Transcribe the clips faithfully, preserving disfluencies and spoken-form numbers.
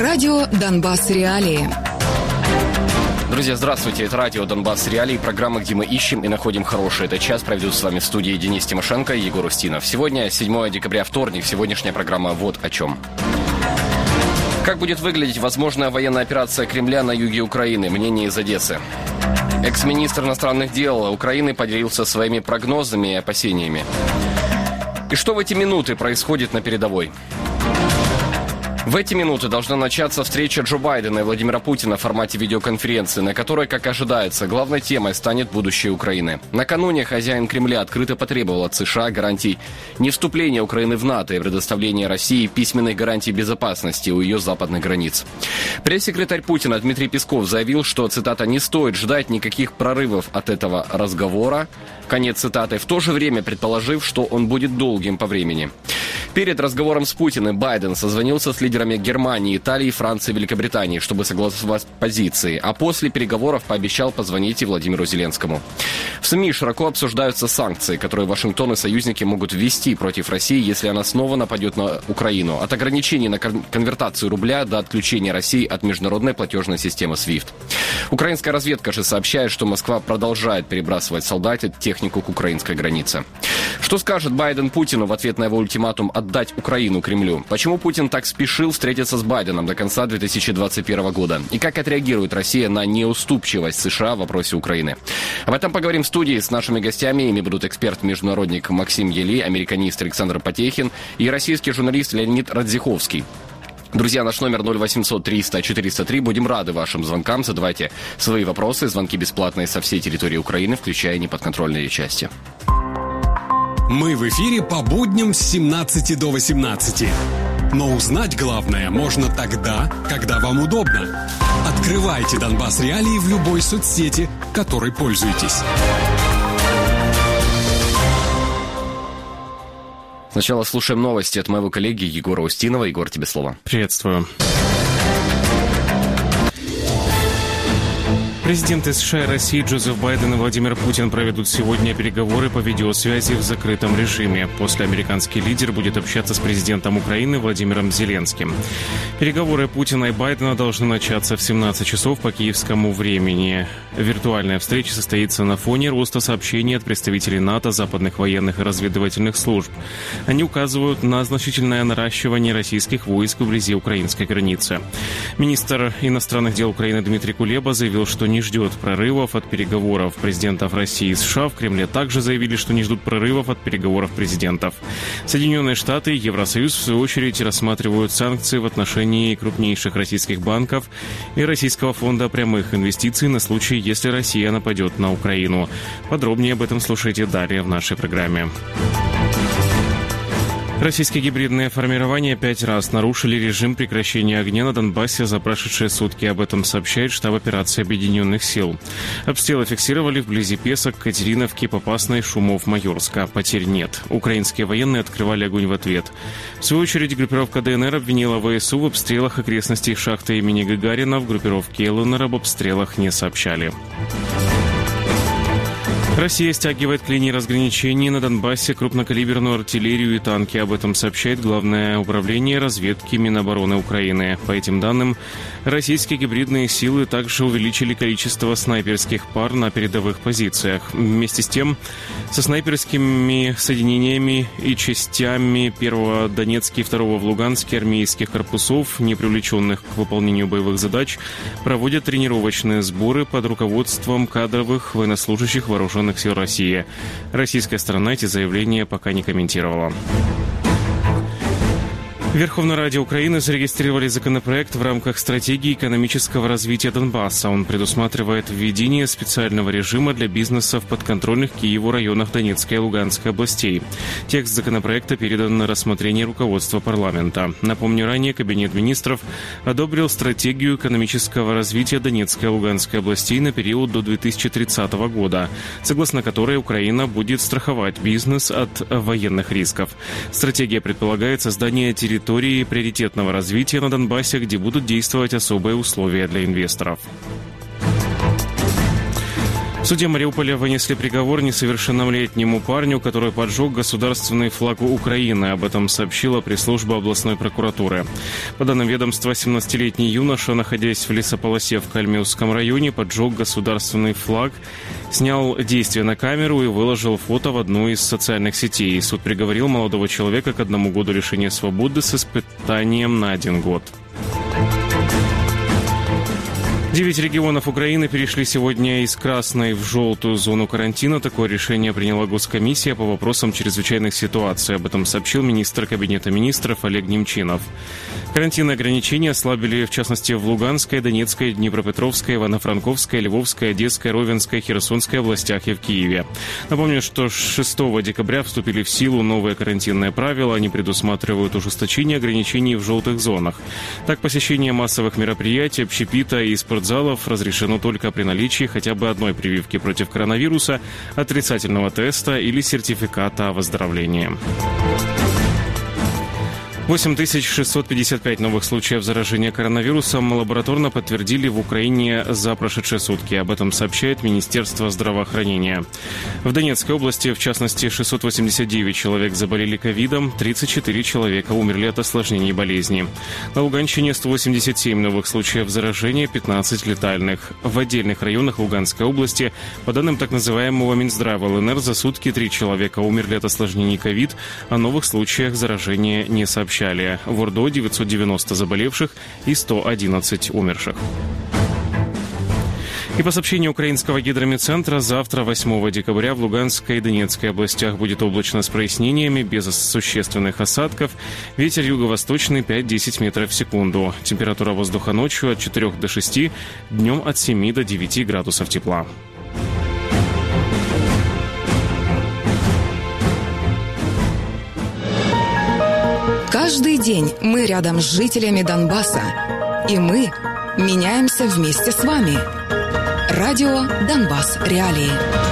Радио «Донбасс. Реалии». Друзья, здравствуйте. Это радио «Донбасс. Реалии», программа, где мы ищем и находим хорошее. Этот час проведут с вами в студии Денис Тимошенко и Егор Устинов. Сегодня седьмое декабря, вторник. Сегодняшняя программа вот о чем. Как будет выглядеть возможная военная операция Кремля на юге Украины? Мнение из Одессы. Экс-министр иностранных дел Украины поделился своими прогнозами и опасениями. И что в эти минуты происходит на передовой? В эти минуты должна начаться встреча Джо Байдена и Владимира Путина в формате видеоконференции, на которой, как ожидается, главной темой станет будущее Украины. Накануне хозяин Кремля открыто потребовал от США гарантий не вступления Украины в НАТО и предоставления России письменных гарантий безопасности у ее западных границ. Пресс-секретарь Путина Дмитрий Песков заявил, что, цитата, «не стоит ждать никаких прорывов от этого разговора», конец цитаты, в то же время предположив, что он будет долгим по времени. Перед разговором с Путиным Байден созвонился с лидерами Германии, Италии, Франции и Великобритании, чтобы согласовать позиции, а после переговоров пообещал позвонить и Владимиру Зеленскому. В СМИ широко обсуждаются санкции, которые Вашингтон и союзники могут ввести против России, если она снова нападет на Украину, от ограничений на конвертацию рубля до отключения России от международной платежной системы свифт. Украинская разведка же сообщает, что Москва продолжает перебрасывать солдат и технику к украинской границе. Что скажет Байден Путину в ответ на его ультиматум отдать Украину Кремлю? Почему Путин так спешил встретиться с Байденом до конца две тысячи двадцать первого года? И как отреагирует Россия на неуступчивость США в вопросе Украины? Об этом поговорим в студии с нашими гостями. Ими будут эксперт-международник Максим Ели, американист Александр Потехин и российский журналист Леонид Радзиховский. Друзья, наш номер ноль восемьсот триста четыреста три. Будем рады вашим звонкам. Задавайте свои вопросы. Звонки бесплатные со всей территории Украины, включая неподконтрольные части. Мы в эфире по будням с семнадцати до восемнадцати. Но узнать главное можно тогда, когда вам удобно. Открывайте «Донбасс. Реалии» в любой соцсети, которой пользуетесь. Сначала слушаем новости от моего коллеги Егора Устинова. Егор, тебе слово. Приветствую. Президенты США и России Джозеф Байден и Владимир Путин проведут сегодня переговоры по видеосвязи в закрытом режиме. После американский лидер будет общаться с президентом Украины Владимиром Зеленским. Переговоры Путина и Байдена должны начаться в семнадцать часов по киевскому времени. Виртуальная встреча состоится на фоне роста сообщений от представителей НАТО, западных военных и разведывательных служб. Они указывают на значительное наращивание российских войск вблизи украинской границы. Министр иностранных дел Украины Дмитрий Кулеба заявил, что не ждет прорывов от переговоров президентов России и США. В Кремле также заявили, что не ждут прорывов от переговоров президентов. Соединенные Штаты и Евросоюз, в свою очередь, рассматривают санкции в отношении крупнейших российских банков и Российского фонда прямых инвестиций на случай, если Россия нападет на Украину. Подробнее об этом слушайте далее в нашей программе. Российские гибридные формирования пять раз нарушили режим прекращения огня на Донбассе за прошедшие сутки. Об этом сообщает штаб операции Объединенных сил. Обстрелы фиксировали вблизи Песок, Катериновки, Попасной, Шумов, Майорска. Потерь нет. Украинские военные открывали огонь в ответ. В свою очередь, группировка ДНР обвинила ВСУ в обстрелах окрестностей шахты имени Гагарина. В группировке ЛНР об обстрелах не сообщали. Россия стягивает к линии разграничения на Донбассе крупнокалиберную артиллерию и танки. Об этом сообщает Главное управление разведки Минобороны Украины. По этим данным, российские гибридные силы также увеличили количество снайперских пар на передовых позициях. Вместе с тем, со снайперскими соединениями и частями первого Донецкого и второго в Луганске армейских корпусов, не привлеченных к выполнению боевых задач, проводят тренировочные сборы под руководством кадровых военнослужащих вооруженных сил России. Российская сторона эти заявления пока не комментировала. В Верховной Раде Украины зарегистрировали законопроект в рамках стратегии экономического развития Донбасса. Он предусматривает введение специального режима для бизнеса в подконтрольных Киеву районах Донецкой и Луганской областей. Текст законопроекта передан на рассмотрение руководства парламента. Напомню, ранее Кабинет министров одобрил стратегию экономического развития Донецкой и Луганской областей на период до две тысячи тридцатого года, согласно которой Украина будет страховать бизнес от военных рисков. Стратегия предполагает создание территории территории приоритетного развития на Донбассе, где будут действовать особые условия для инвесторов. В суде Мариуполя вынесли приговор несовершеннолетнему парню, который поджег государственный флаг Украины. Об этом сообщила пресс-служба областной прокуратуры. По данным ведомства, семнадцатилетний юноша, находясь в лесополосе в Кальмиусском районе, поджег государственный флаг, снял действие на камеру и выложил фото в одну из социальных сетей. Суд приговорил молодого человека к одному году лишения свободы с испытанием на один год. Девять регионов Украины перешли сегодня из красной в желтую зону карантина. Такое решение приняла Госкомиссия по вопросам чрезвычайных ситуаций. Об этом сообщил министр Кабинета министров Олег Немчинов. Карантинные ограничения ослабили, в частности, в Луганской, Донецкой, Днепропетровской, Ивано-Франковской, Львовской, Одесской, Ровенской, Херсонской областях и в Киеве. Напомню, что с шестого декабря вступили в силу новые карантинные правила. Они предусматривают ужесточение ограничений в желтых зонах. Так, посещение массовых мероприятий, общепита и спортзалов залов разрешено только при наличии хотя бы одной прививки против коронавируса, отрицательного теста или сертификата о выздоровлении. восемь тысяч шестьсот пятьдесят пять новых случаев заражения коронавирусом лабораторно подтвердили в Украине за прошедшие сутки. Об этом сообщает Министерство здравоохранения. В Донецкой области, в частности, шестьсот восемьдесят девять человек заболели ковидом, тридцать четыре человека умерли от осложнений болезни. На Луганщине сто восемьдесят семь новых случаев заражения, пятнадцать летальных. В отдельных районах Луганской области, по данным так называемого Минздрава ЛНР, за сутки три человека умерли от осложнений ковид, о новых случаях заражения не сообщали. В Ордо девятьсот девяносто заболевших и сто одиннадцать умерших. И по сообщению украинского гидрометцентра, завтра, восьмого декабря, в Луганской и Донецкой областях будет облачно с прояснениями, без существенных осадков. Ветер юго-восточный пять-десять метров в секунду. Температура воздуха ночью от четырёх до шести, днем от семи до девяти градусов тепла. Каждый день мы рядом с жителями Донбасса. И мы меняемся вместе с вами. Радио «Донбасс. Реалии».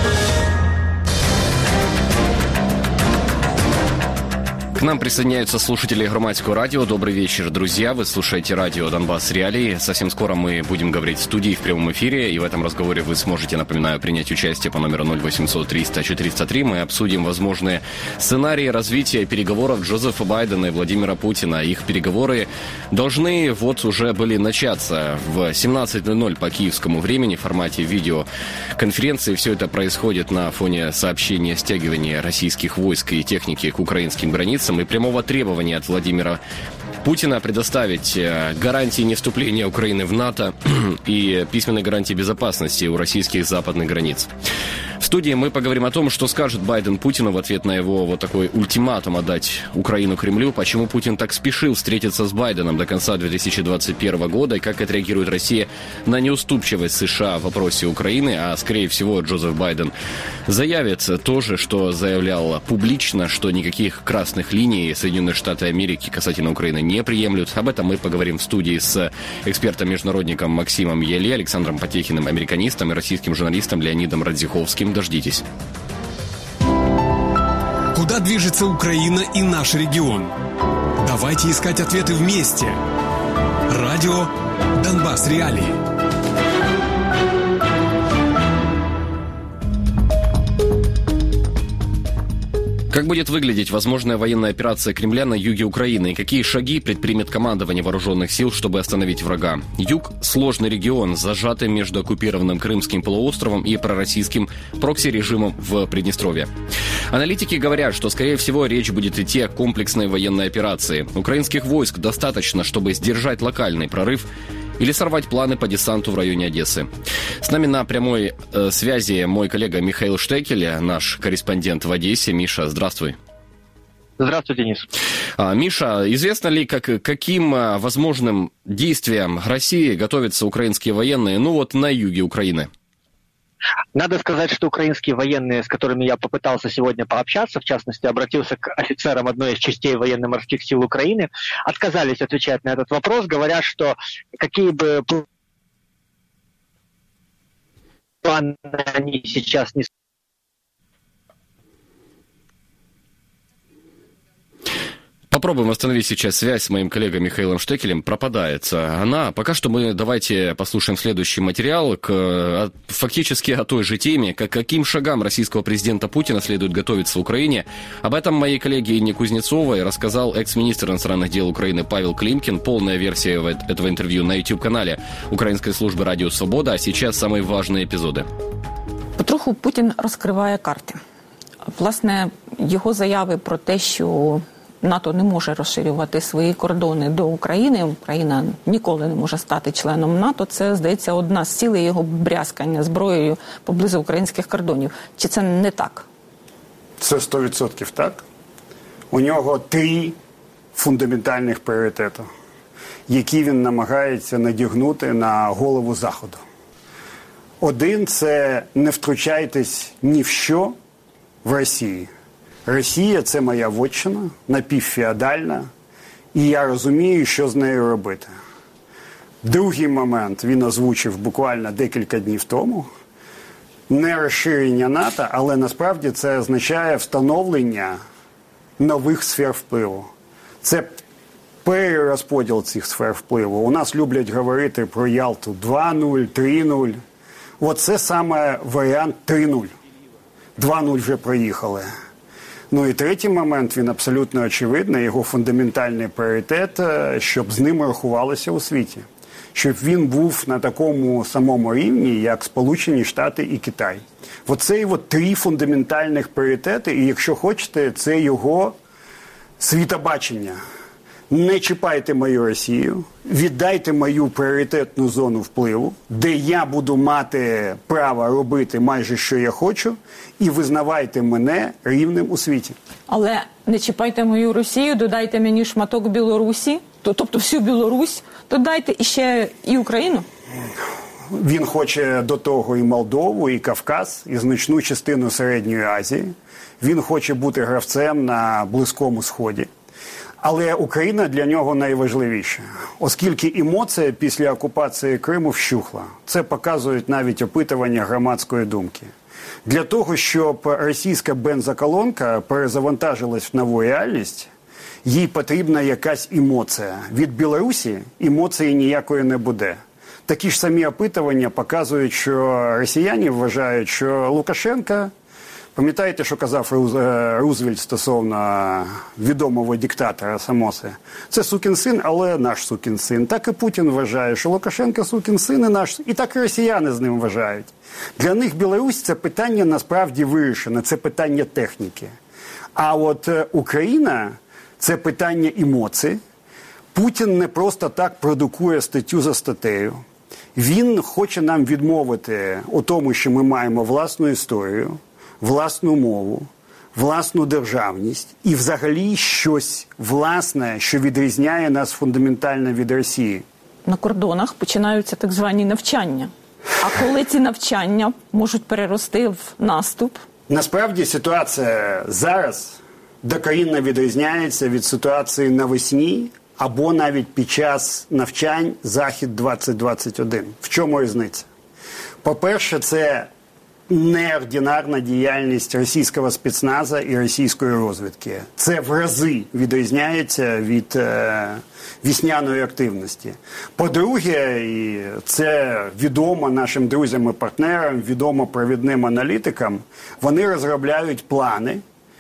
К нам присоединяются слушатели Громадского радио. Добрый вечер, друзья. Вы слушаете радио «Донбасс. Реалии». Совсем скоро мы будем говорить в студии в прямом эфире. И в этом разговоре вы сможете, напоминаю, принять участие по номеру ноль восемьсот триста четыреста три. Мы обсудим возможные сценарии развития переговоров Джозефа Байдена и Владимира Путина. Их переговоры должны вот уже были начаться в семнадцать ноль ноль по киевскому времени в формате видеоконференции. Все это происходит на фоне сообщения о стягивании российских войск и техники к украинским границам и прямого требования от Владимира Путина предоставить гарантии невступления Украины в НАТО и письменные гарантии безопасности у российских западных границ. В студии мы поговорим о том, что скажет Байден Путину в ответ на его вот такой ультиматум отдать Украину Кремлю, почему Путин так спешил встретиться с Байденом до конца две тысячи двадцать первого года, и как отреагирует Россия на неуступчивость США в вопросе Украины, а скорее всего Джозеф Байден заявит то же, что заявлял публично, что никаких красных линий Соединенные Штаты Америки касательно Украины не приемлют. Об этом мы поговорим в студии с экспертом-международником Максимом Яле, Александром Потехиным, американистом, и российским журналистом Леонидом Радзиховским. Дождитесь. Куда движется Украина и наш регион? Давайте искать ответы вместе. Радио «Донбасс. Реалии». Как будет выглядеть возможная военная операция Кремля на юге Украины и какие шаги предпримет командование вооруженных сил, чтобы остановить врага? Юг – сложный регион, зажатый между оккупированным Крымским полуостровом и пророссийским прокси-режимом в Приднестровье. Аналитики говорят, что, скорее всего, речь будет идти о комплексной военной операции. Украинских войск достаточно, чтобы сдержать локальный прорыв или сорвать планы по десанту в районе Одессы. С нами на прямой э, связи мой коллега Михаил Штекель, наш корреспондент в Одессе. Миша, здравствуй. Здравствуй, Денис. А, Миша, известно ли, как, каким а, возможным действиям России готовятся украинские военные, ну вот на юге Украины? Надо сказать, что украинские военные, с которыми я попытался сегодня пообщаться, в частности, обратился к офицерам одной из частей военно-морских сил Украины, отказались отвечать на этот вопрос, говоря, что какие бы планы они сейчас не... попробуем восстановить сейчас связь с моим коллегой Михаилом Штекелем. Пропадает она. Пока что мы давайте послушаем следующий материал к, фактически о той же теме, как, каким шагам российского президента Путина следует готовиться в Украине. Об этом моей коллеге Инне Кузнецовой рассказал экс-министр иностранных дел Украины Павел Климкин. Полная версия этого интервью на YouTube-канале Украинской службы «Радио Свобода». А сейчас самые важные эпизоды. Потроху Путін розкриває карти. Власне, його заяви про те, що НАТО не може розширювати свої кордони до України, Україна ніколи не може стати членом НАТО, це, здається, одна з цілей його брязкання зброєю поблизу українських кордонів. Чи це не так? Це сто відсотків так. У нього три фундаментальних пріоритети, які він намагається надягнути на голову Заходу. Один – це не втручайтесь ні в що в Росії. Росія – це моя вотчина, напівфеодальна, і я розумію, що з нею робити. Другий момент він озвучив буквально декілька днів тому. Не розширення НАТО, але насправді це означає встановлення нових сфер впливу. Це перерозподіл цих сфер впливу. У нас люблять говорити про Ялту два нуль, три нуль. Оце саме варіант три нуль. два нуль вже проїхали. Ну і третій момент, він абсолютно очевидний, його фундаментальний пріоритет, щоб з ним рахувалося у світі. Щоб він був на такому самому рівні, як Сполучені Штати і Китай. Оце його три фундаментальних пріоритети, і якщо хочете, це його світобачення. Не чіпайте мою Росію, віддайте мою пріоритетну зону впливу, де я буду мати право робити майже що я хочу, і визнавайте мене рівним у світі. Але не чіпайте мою Росію, додайте мені шматок Білорусі, тобто всю Білорусь, додайте і ще і Україну. Він хоче до того і Молдову, і Кавказ, і значну частину Середньої Азії. Він хоче бути гравцем на Близькому Сході. Але Україна для нього найважливіша, оскільки емоція після окупації Криму вщухла. Це показують навіть опитування громадської думки. Для того, щоб російська бензоколонка перезавантажилась в нову реальність, їй потрібна якась емоція. Від Білорусі емоції ніякої не буде. Такі ж самі опитування показують, що росіяни вважають, що Лукашенко... Пам'ятаєте, що казав Рузвельт стосовно відомого диктатора Самоси? Це сукін син, але наш сукін син. Так і Путін вважає, що Лукашенко сукін син і наш. І так і росіяни з ним вважають. Для них Білорусь – це питання насправді вирішене, це питання техніки. А от Україна – це питання емоцій. Путін не просто так продукує статтю за статтею. Він хоче нам відмовити у тому, що ми маємо власну історію, власну мову, власну державність і взагалі щось власне, що відрізняє нас фундаментально від Росії. На кордонах починаються так звані навчання. А коли ці навчання можуть перерости в наступ? Насправді ситуація зараз докорінно відрізняється від ситуації навесні або навіть під час навчань Захід двадцять двадцять один. В чому різниця? По-перше, це неординарна діяльність російського спецназу і російської розвідки. Це в рази відрізняється від е, весняної активності. По-друге, і це відомо нашим друзям і партнерам, відомо провідним аналітикам, вони розробляють плани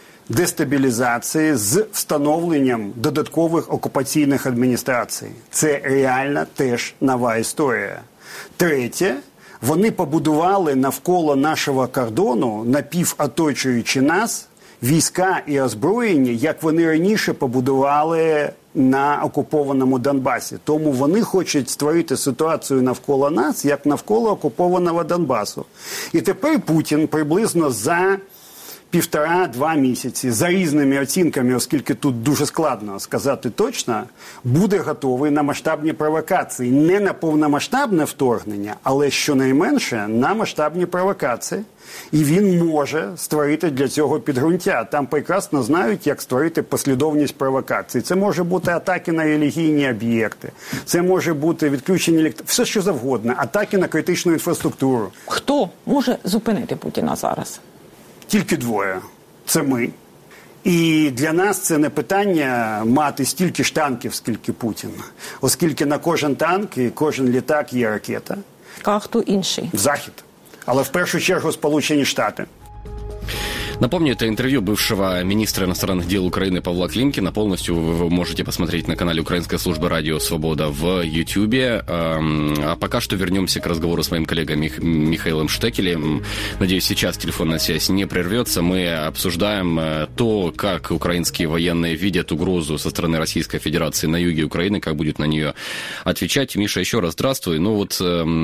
дестабілізації з встановленням додаткових окупаційних адміністрацій. Це реально теж нова історія. Третє, вони побудували навколо нашого кордону, напівоточуючи нас, війська і озброєння, як вони раніше побудували на окупованому Донбасі. Тому вони хочуть створити ситуацію навколо нас, як навколо окупованого Донбасу. І тепер Путін приблизно за півтора-два місяці, за різними оцінками, оскільки тут дуже складно сказати точно, буде готовий на масштабні провокації. Не на повномасштабне вторгнення, але щонайменше на масштабні провокації. І він може створити для цього підґрунтя. Там прекрасно знають, як створити послідовність провокацій. Це може бути атаки на релігійні об'єкти, це може бути відключення електро... все що завгодно, атаки на критичну інфраструктуру. Хто може зупинити Путіна зараз? Тільки двоє. Це ми І для нас це не питання мати стільки ж танків, скільки Путін. Оскільки на кожен танк і кожен літак є ракета. А хто інший? Захід. Але в першу чергу Сполучені Штати. Напомню, это интервью бывшего министра иностранных дел Украины Павла Климкина. Полностью вы можете посмотреть на канале Украинской службы «Радио Свобода» в Ютьюбе. А пока что вернемся к разговору с моим коллегой Мих- Михаилом Штекелем. Надеюсь, сейчас телефонная связь не прервется. Мы обсуждаем то, как украинские военные видят угрозу со стороны Российской Федерации на юге Украины, как будет на нее отвечать. Миша, еще раз здравствуй. Ну вот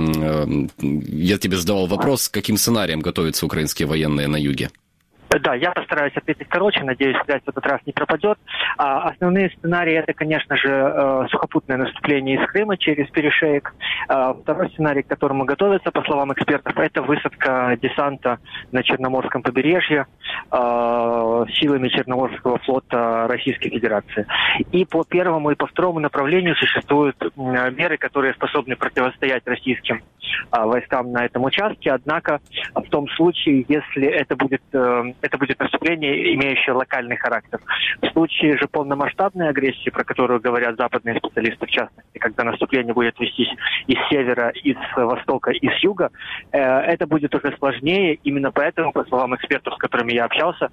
я тебе задавал вопрос, с каким сценарием готовятся украинские военные на юге? Да, я постараюсь ответить короче, надеюсь, связь в этот раз не пропадет. А, основные сценарии – это, конечно же, э, сухопутное наступление из Крыма через перешеек. А, второй сценарий, к которому готовятся, по словам экспертов, это высадка десанта на Черноморском побережье э, силами Черноморского флота Российской Федерации. И по первому и по второму направлению существуют меры, которые способны противостоять российским э, войскам на этом участке. Однако в том случае, если это будет... Э, Это будет наступление, имеющее локальный характер. В случае же полномасштабной агрессии, про которую говорят западные специалисты, в частности, когда наступление будет вестись из севера, из востока, из юга, это будет уже сложнее. Именно поэтому, по словам экспертов, с которыми я общался,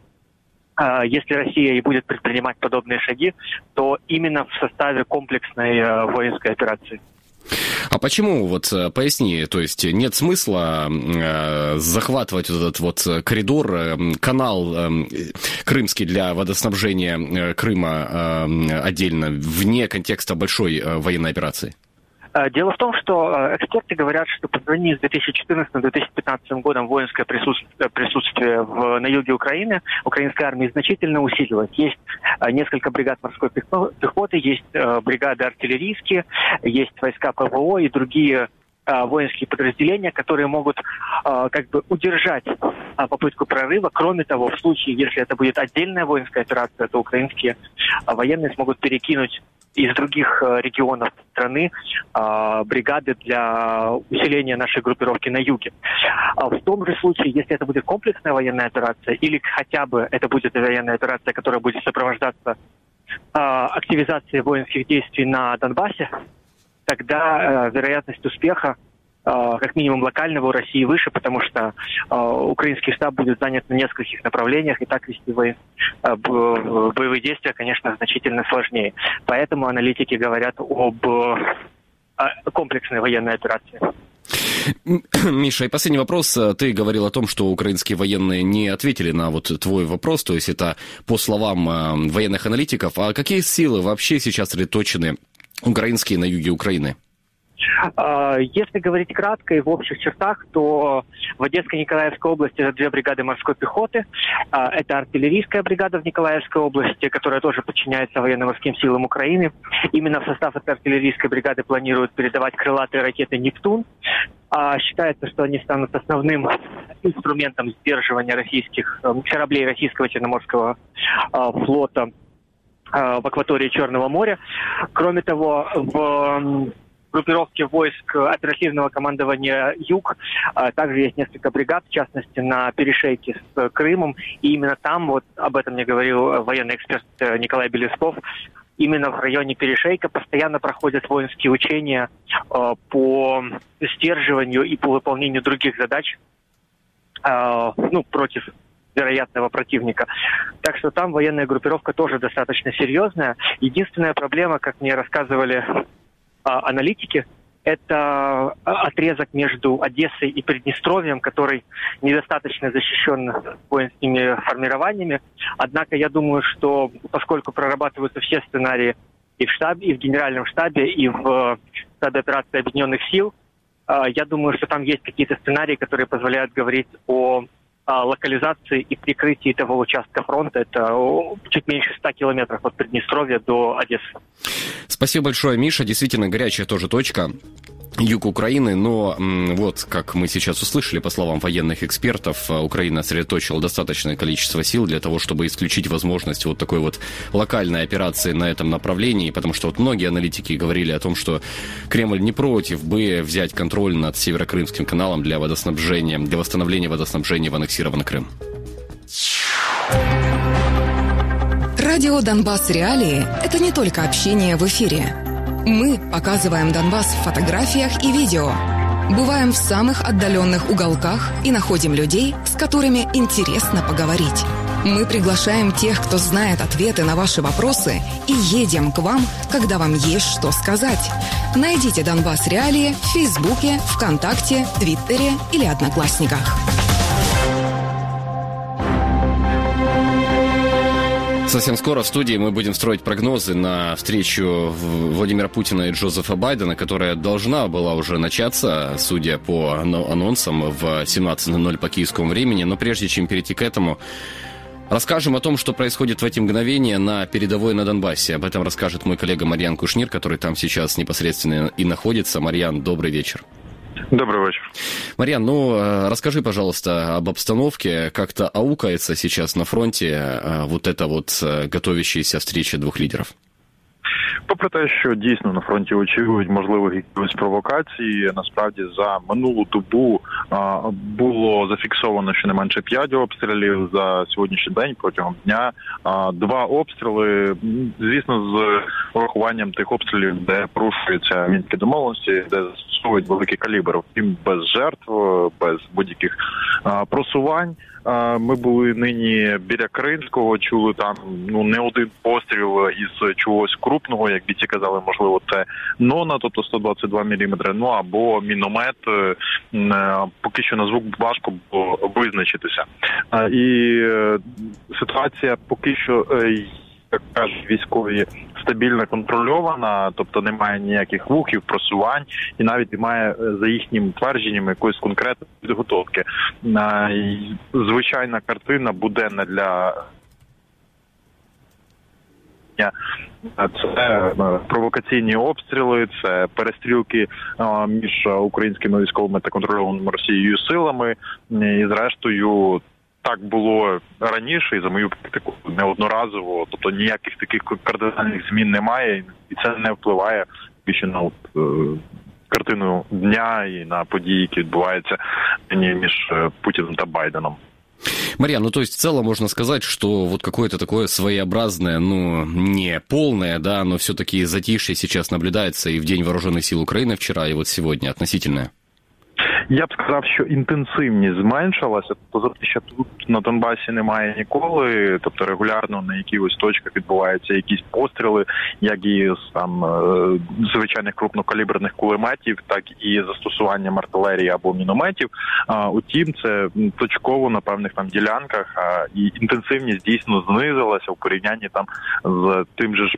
если Россия и будет предпринимать подобные шаги, то именно в составе комплексной воинской операции. А почему, вот поясни, то есть нет смысла э, захватывать вот этот вот коридор, э, канал э, крымский для водоснабжения э, Крыма э, отдельно, вне контекста большой э, военной операции? Дело в том, что эксперты говорят, что по сравнению с две тысячи четырнадцатым - две тысячи пятнадцатым годом воинское присутствие, присутствие в, на юге Украины, украинской армии, значительно усилилось. Есть несколько бригад морской пехоты, есть бригады артиллерийские, есть войска ПВО и другие воинские подразделения, которые могут как бы удержать попытку прорыва. Кроме того, в случае, если это будет отдельная воинская операция, то украинские военные смогут перекинуть из других регионов страны бригады для усиления нашей группировки на юге. В том же случае, если это будет комплексная военная операция, или хотя бы это будет военная операция, которая будет сопровождаться активизацией воинских действий на Донбассе, тогда э, вероятность успеха, э, как минимум локального, у России выше, потому что э, украинский штаб будет занят на нескольких направлениях, и так вести воен... э, боевые действия, конечно, значительно сложнее. Поэтому аналитики говорят об э, комплексной военной операции. Миша, и последний вопрос. Ты говорил о том, что украинские военные не ответили на вот твой вопрос, то есть это по словам военных аналитиков. А какие силы вообще сейчас сосредоточены украинские на юге Украины? Если говорить кратко и в общих чертах, то в Одесской и Николаевской области это две бригады морской пехоты. Это артиллерийская бригада в Николаевской области, которая тоже подчиняется военно-морским силам Украины. Именно в состав этой артиллерийской бригады планируют передавать крылатые ракеты «Нептун». Считается, что они станут основным инструментом сдерживания российских кораблей российского Черноморского флота в акватории Черного моря. Кроме того, в группировке войск оперативного командования «Юг» также есть несколько бригад, в частности, на перешейке с Крымом. И именно там, вот об этом мне говорил военный эксперт Николай Белесков, именно в районе перешейка постоянно проходят воинские учения по сдерживанию и по выполнению других задач, ну, против вероятного противника. Так что там военная группировка тоже достаточно серьезная. Единственная проблема, как мне рассказывали а, аналитики, это отрезок между Одессой и Приднестровьем, который недостаточно защищен воинскими формированиями. Однако я думаю, что поскольку прорабатываются все сценарии и в штабе, и в генеральном штабе, и в штабе операции Объединенных сил, я думаю, что там есть какие-то сценарии, которые позволяют говорить о локализации и прикрытии того участка фронта. Это чуть меньше ста километров от Приднестровья до Одессы. Спасибо большое, Миша. Действительно, горячая тоже точка. Юг Украины, но вот, как мы сейчас услышали, по словам военных экспертов, Украина сосредоточила достаточное количество сил для того, чтобы исключить возможность вот такой вот локальной операции на этом направлении, потому что вот многие аналитики говорили о том, что Кремль не против бы взять контроль над Северокрымским каналом для водоснабжения, для восстановления водоснабжения в аннексированный Крым. Радио «Донбасс Реалии» — это не только общение в эфире. Мы показываем Донбасс в фотографиях и видео, бываем в самых отдаленных уголках и находим людей, с которыми интересно поговорить. Мы приглашаем тех, кто знает ответы на ваши вопросы, и едем к вам, когда вам есть что сказать. Найдите «Донбасс Реалии» в Фейсбуке, ВКонтакте, Твиттере или Одноклассниках. Совсем скоро в студии мы будем строить прогнозы на встречу Владимира Путина и Джозефа Байдена, которая должна была уже начаться, судя по анонсам, в семнадцать ноль ноль по киевскому времени. Но прежде чем перейти к этому, расскажем о том, что происходит в эти мгновения на передовой на Донбассе. Об этом расскажет мой коллега Марьян Кушнир, который там сейчас непосредственно и находится. Марьян, добрый вечер. Добрый вечер. Марьян, ну, расскажи, пожалуйста, об обстановке. Как-то аукается сейчас на фронте вот эта вот готовящаяся встреча двух лідерів? Попри те, що дійсно на фронті очікують можливих якихось провокацій, насправді за минулу добу а, було зафіксовано щонайменше п'ять обстрілів за сьогоднішній день протягом дня. А, два обстріли, звісно, з урахуванням тих обстрілів, де порушуються мінські домовленості, де застосовують великий калібр, втім без жертв, без будь-яких а, просувань. Ми були нині біля Кримського, чули там ну не один постріл із чогось крупного, як бійці казали, можливо, це нона, тобто сто двадцять два міліметри, ну або міномет, поки що на звук важко було визначитися. І ситуація поки що, як кажуть військові, стабільно контрольована, тобто немає ніяких рухів, просувань і навіть немає за їхнім твердженням якоїсь конкретної підготовки. Звичайна картина буденна для це провокаційні обстріли, це перестрілки між українськими військовими та контрольованими Росією силами і зрештою так було раніше, і за мою практику неодноразово, тобто ніяких таких кардинальних змін немає, і це не впливає більше на от, е, картину дня і на події, які відбуваються між Путиным та Байденом. Марьян, ну то есть в целом можно сказать, что вот какое-то такое своеобразное, ну не полное, да, но все-таки затишье сейчас наблюдается и в День Вооруженных сил Украины вчера, и вот сегодня относительное. Я б сказав, що інтенсивність зменшилася, тобто затища тут на Донбасі немає ніколи, тобто регулярно на якихось точках відбуваються якісь постріли, як і з там звичайних крупнокаліберних кулеметів, так і застосуванням артилерії або мінометів. Утім, це точково на певних там ділянках, і інтенсивність дійсно знизилася в порівнянні там з тим же ж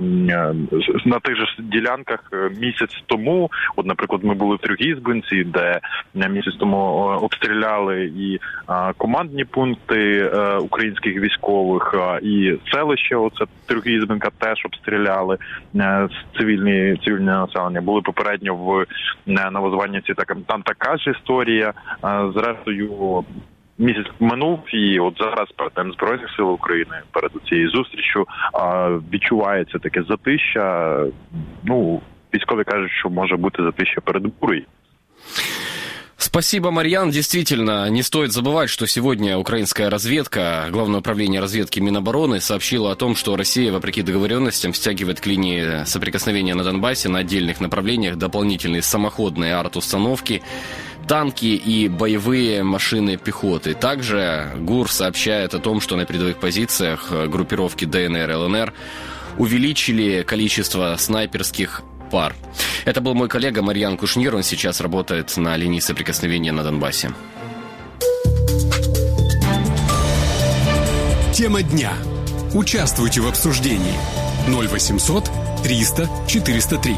на тих же ділянках місяць тому. От, наприклад, ми були в Трьохізбинці, де місяць тому обстріляли і а, командні пункти а, українських військових, а, і селище, оце Трьохізбинка, теж обстріляли а, цивільні, цивільне населення. Були попередньо в Новозванівці, так, там така ж історія. А, зрештою, місяць минув, і от зараз перед Днем Збройних сил України, перед цією зустрічю, а, відчувається таке затища. Ну, військові кажуть, що може бути затища перед бурою. Спасибо, Марьян. Действительно, не стоит забывать, что сегодня украинская разведка, Главное управление разведки Минобороны, сообщило о том, что Россия, вопреки договоренностям, стягивает к линии соприкосновения на Донбассе на отдельных направлениях дополнительные самоходные арт-установки, танки и боевые машины пехоты. Также ГУР сообщает о том, что на передовых позициях группировки ДНР и ЛНР увеличили количество снайперских пар. Это был мой коллега Марьян Кушнир, он сейчас работает на линии соприкосновения на Донбассе. Тема дня. Участвуйте в обсуждении. ноль восемьсот триста четыреста три.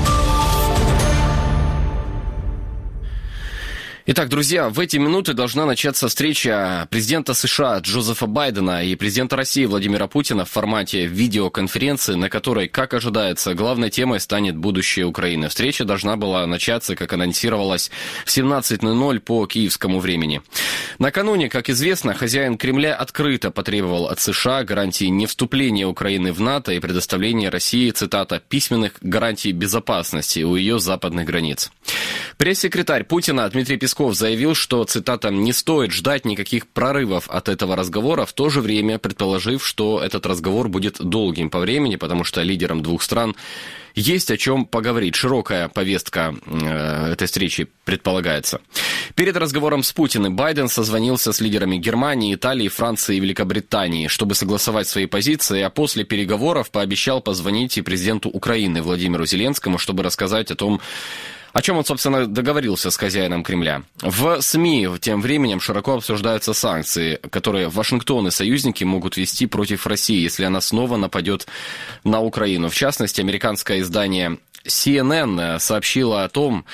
Итак, друзья, в эти минуты должна начаться встреча президента США Джозефа Байдена и президента России Владимира Путина в формате видеоконференции, на которой, как ожидается, главной темой станет будущее Украины. Встреча должна была начаться, как анонсировалось, в семнадцать ноль ноль по киевскому времени. Накануне, как известно, хозяин Кремля открыто потребовал от США гарантии невступления Украины в НАТО и предоставления России, цитата, «письменных гарантий безопасности у ее западных границ». Пресс-секретарь Путина Дмитрий Песков Песков заявил, что, цитата, «не стоит ждать никаких прорывов от этого разговора», в то же время предположив, что этот разговор будет долгим по времени, потому что лидерам двух стран есть о чем поговорить. Широкая повестка э, этой встречи предполагается. Перед разговором с Путиным Байден созвонился с лидерами Германии, Италии, Франции и Великобритании, чтобы согласовать свои позиции, а после переговоров пообещал позвонить и президенту Украины Владимиру Зеленскому, чтобы рассказать о том, о чем он, собственно, договорился с хозяином Кремля. В СМИ тем временем широко обсуждаются санкции, которые Вашингтон и союзники могут ввести против России, если она снова нападет на Украину. В частности, американское издание си эн эн сообщило о том,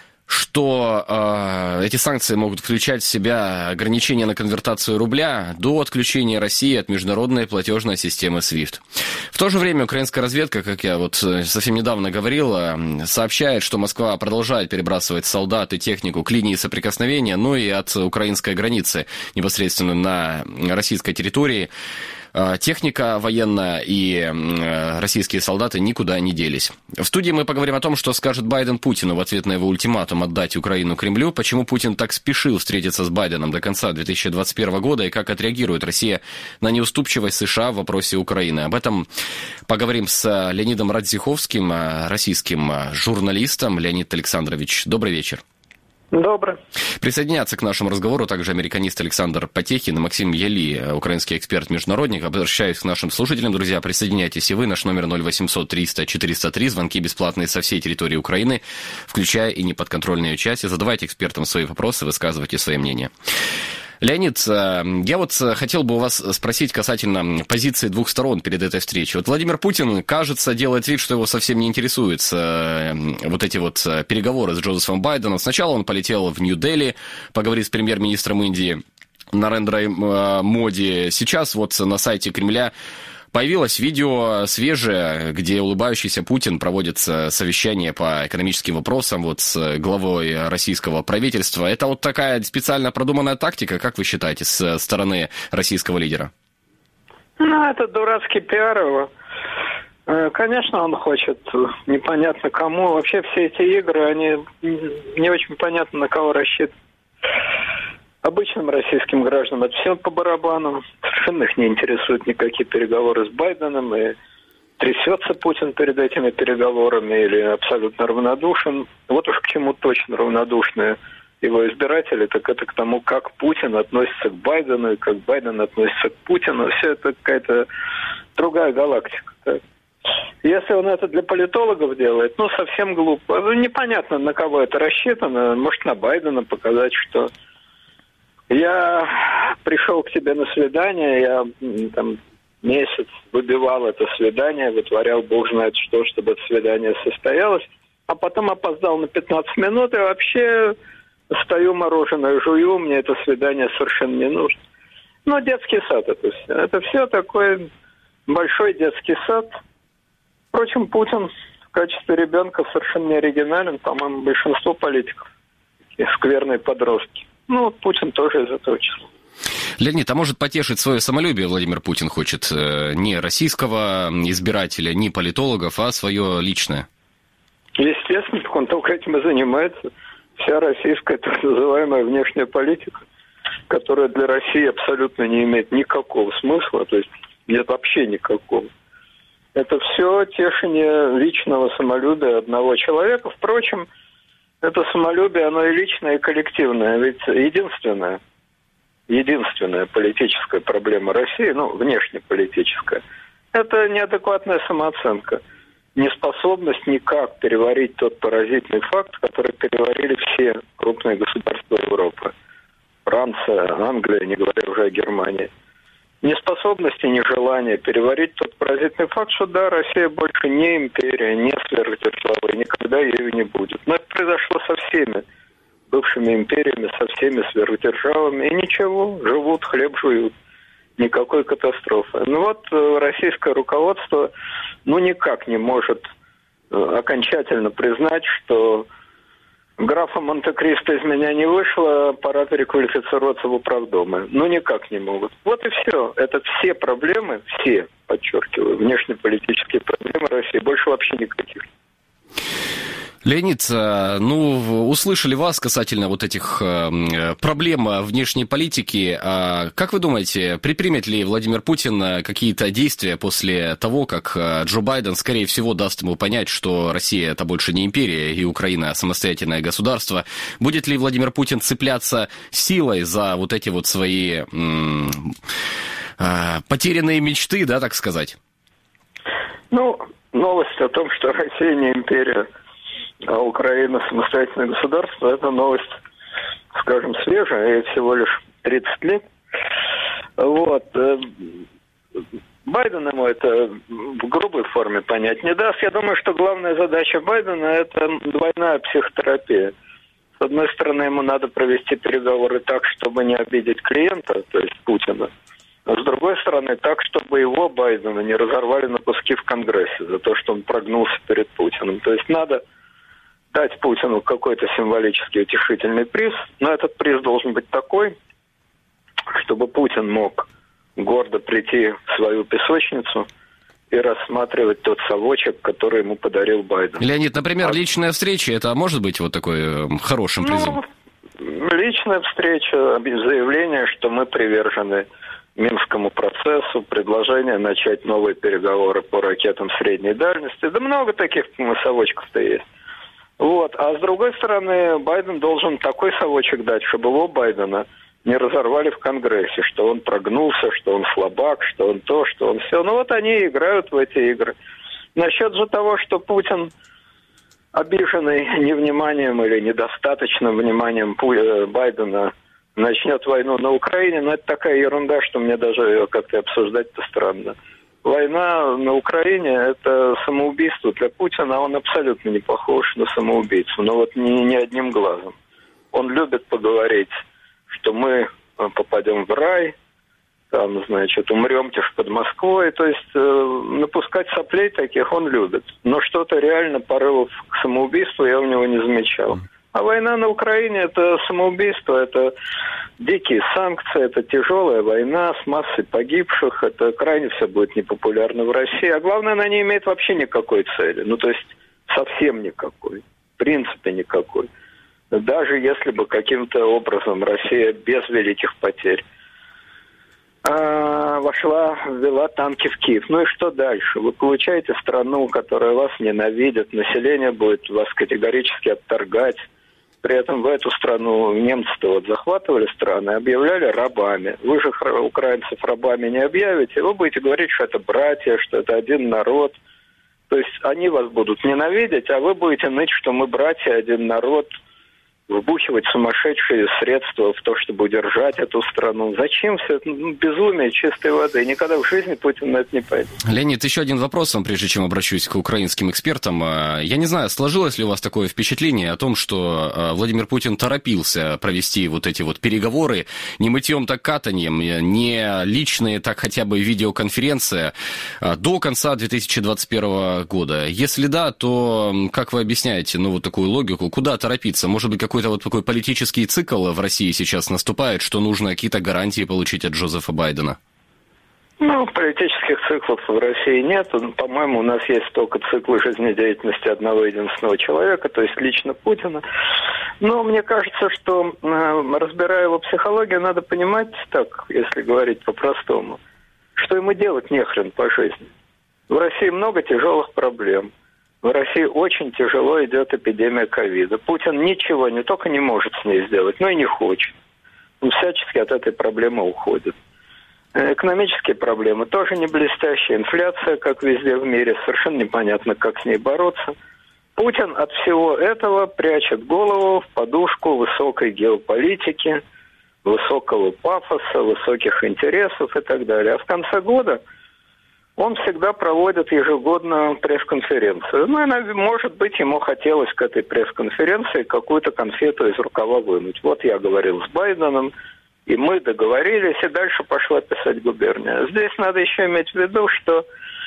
что э, эти санкции могут включать в себя ограничения на конвертацию рубля до отключения России от международной платежной системы свифт. В то же время украинская разведка, как я вот совсем недавно говорил, сообщает, что Москва продолжает перебрасывать солдат и технику к линии соприкосновения, но и от украинской границы непосредственно на российской территории. Техника военная и российские солдаты никуда не делись. В студии мы поговорим о том, что скажет Байден Путину в ответ на его ультиматум отдать Украину Кремлю, почему Путин так спешил встретиться с Байденом до конца две тысячи двадцать первого года и как отреагирует Россия на неуступчивость США в вопросе Украины. Об этом поговорим с Леонидом Радзиховским, российским журналистом. Леонид Александрович, добрый вечер. Добрый. Присоединяться к нашему разговору также американист Александр Потехин и Максим Яли, украинский эксперт-международник. Обращаюсь к нашим слушателям, друзья, присоединяйтесь и вы. Наш номер ноль восемьсот триста четыреста три, звонки бесплатные со всей территории Украины, включая и неподконтрольные части. Задавайте экспертам свои вопросы, высказывайте свои мнения. Леонид, я вот хотел бы у вас спросить касательно позиции двух сторон перед этой встречей. Вот Владимир Путин, кажется, делает вид, что его совсем не интересуют вот эти вот переговоры с Джозефом Байденом. Сначала он полетел в Нью-Дели поговорить с премьер-министром Индии Нарендрой Моди. Сейчас вот на сайте Кремля появилось видео свежее, где улыбающийся Путин проводит совещание по экономическим вопросам вот с главой российского правительства. Это вот такая специально продуманная тактика, как вы считаете, с стороны российского лидера? Ну, это дурацкий пиар его. Конечно, он хочет, непонятно кому. Вообще все эти игры, они не очень понятно, на кого рассчитаны. Обычным российским гражданам это все по барабану. Совершенно их не интересуют никакие переговоры с Байденом. И трясется Путин перед этими переговорами или абсолютно равнодушен. Вот уж к чему точно равнодушны его избиратели, так это к тому, как Путин относится к Байдену и как Байден относится к Путину. Все это какая-то другая галактика. Так? Если он это для политологов делает, ну, совсем глупо. Ну, непонятно, на кого это рассчитано. Может, на Байдена показать, что... Я пришел к тебе на свидание, я там месяц выбивал это свидание, вытворял бог знает что, чтобы это свидание состоялось, а потом опоздал на пятнадцать минут и вообще стою мороженое жую, мне это свидание совершенно не нужно. Ну, детский сад это все. Это все такой большой детский сад. Впрочем, Путин в качестве ребенка совершенно не оригинален, по-моему, большинство политиков. Такие скверные подростки. Ну, Путин тоже из этого числа. Леонид, а может потешить свое самолюбие Владимир Путин хочет? Не российского избирателя, не политологов, а свое личное? Естественно, так он только этим и занимается. Вся российская так называемая внешняя политика, которая для России абсолютно не имеет никакого смысла, то есть нет вообще никакого. Это все тешение личного самолюбия одного человека. Впрочем, это самолюбие, оно и личное, и коллективное. Ведь единственная, единственная политическая проблема России, ну, внешнеполитическая, это неадекватная самооценка. Неспособность никак переварить тот поразительный факт, который переварили все крупные государства Европы. Франция, Англия, не говоря уже о Германии. Неспособность и нежелание переварить тот поразительный факт, что да, Россия больше не империя, не сверхдержава, и никогда ею не будет. Но это произошло со всеми бывшими империями, со всеми сверхдержавами, и ничего, живут, хлеб жуют. Никакой катастрофы. Ну вот российское руководство ну никак не может окончательно признать, что графа Монте-Кристо из меня не вышло, пора переквалифицироваться в управдомы. Ну, никак не могут. Вот и все. Это все проблемы, все, подчеркиваю, внешнеполитические проблемы России. Больше вообще никаких. Леонид, ну, услышали вас касательно вот этих проблем внешней политики. Как вы думаете, предпримет ли Владимир Путин какие-то действия после того, как Джо Байден, скорее всего, даст ему понять, что Россия – это больше не империя, и Украина – самостоятельное государство? Будет ли Владимир Путин цепляться силой за вот эти вот свои м- м- потерянные мечты, да, так сказать? Ну, новость о том, что Россия не империя, а Украина самостоятельное государство, это новость, скажем, свежая, ей всего лишь тридцать лет. Вот. Байден ему это в грубой форме понять не даст. Я думаю, что главная задача Байдена – это двойная психотерапия. С одной стороны, ему надо провести переговоры так, чтобы не обидеть клиента, то есть Путина. А с другой стороны, так, чтобы его, Байдена, не разорвали на куски в Конгрессе за то, что он прогнулся перед Путиным. То есть надо дать Путину какой-то символический утешительный приз, но этот приз должен быть такой, чтобы Путин мог гордо прийти в свою песочницу и рассматривать тот совочек, который ему подарил Байден. Леонид, например, а... личная встреча, это может быть вот такой хорошим призом? Ну, личная встреча, заявление, что мы привержены Минскому процессу, предложение начать новые переговоры по ракетам средней дальности. Да много таких совочков-то есть. Вот. А с другой стороны, Байден должен такой совочек дать, чтобы его, Байдена, не разорвали в Конгрессе, что он прогнулся, что он слабак, что он то, что он все. Ну вот они играют в эти игры. Насчет же того, что Путин, обиженный невниманием или недостаточным вниманием Байдена, начнет войну на Украине, ну это такая ерунда, что мне даже ее как-то обсуждать-то странно. Война на Украине – это самоубийство для Путина, он абсолютно не похож на самоубийцу, но вот ни, ни одним глазом. Он любит поговорить, что мы попадем в рай, там, значит, умремте под Москвой, то есть э, напускать соплей таких он любит. Но что-то реально порывов к самоубийству я у него не замечал. А война на Украине – это самоубийство, это дикие санкции, это тяжелая война с массой погибших, это крайне все будет непопулярно в России. А главное, она не имеет вообще никакой цели, ну то есть совсем никакой, в принципе никакой. Даже если бы каким-то образом Россия без великих потерь э, вошла, ввела танки в Киев. Ну и что дальше? Вы получаете страну, которая вас ненавидит, население будет вас категорически отторгать. При этом в эту страну немцы-то вот захватывали страны, объявляли рабами. Вы же украинцев рабами не объявите, вы будете говорить, что это братья, что это один народ. То есть они вас будут ненавидеть, а вы будете ныть, что мы братья, один народ, вбухивать сумасшедшие средства в то, чтобы удержать эту страну. Зачем все это? Ну, безумие чистой воды. Никогда в жизни Путин на это не пойдет. Леонид, еще один вопрос вам, прежде чем обращусь к украинским экспертам. Я не знаю, сложилось ли у вас такое впечатление о том, что Владимир Путин торопился провести вот эти вот переговоры не мытьем, так катаньем, не личные, так хотя бы видеоконференция до конца две тысячи двадцать первого года? Если да, то как вы объясняете, ну, вот такую логику? Куда торопиться? Может быть, какой Какой-то вот такой политический цикл в России сейчас наступает, что нужно какие-то гарантии получить от Джозефа Байдена? Ну, политических циклов в России нет. По-моему, у нас есть только циклы жизнедеятельности одного единственного человека, то есть лично Путина. Но мне кажется, что, разбирая его психологию, надо понимать, так, если говорить по-простому, что ему делать нехрен по жизни. В России много тяжелых проблем. В России очень тяжело идет эпидемия ковида. Путин ничего не только не может с ней сделать, но и не хочет. Он всячески от этой проблемы уходит. Экономические проблемы тоже не блестящие. Инфляция, как везде в мире, совершенно непонятно, как с ней бороться. Путин от всего этого прячет голову в подушку высокой геополитики, высокого пафоса, высоких интересов и так далее. А в конце года он всегда проводит ежегодно пресс-конференцию. Ну, и, может быть, ему хотелось к этой пресс-конференции какую-то конфету из рукава вынуть. Вот я говорил с Байденом, и мы договорились, и дальше пошла писать губерния. Здесь надо еще иметь в виду, что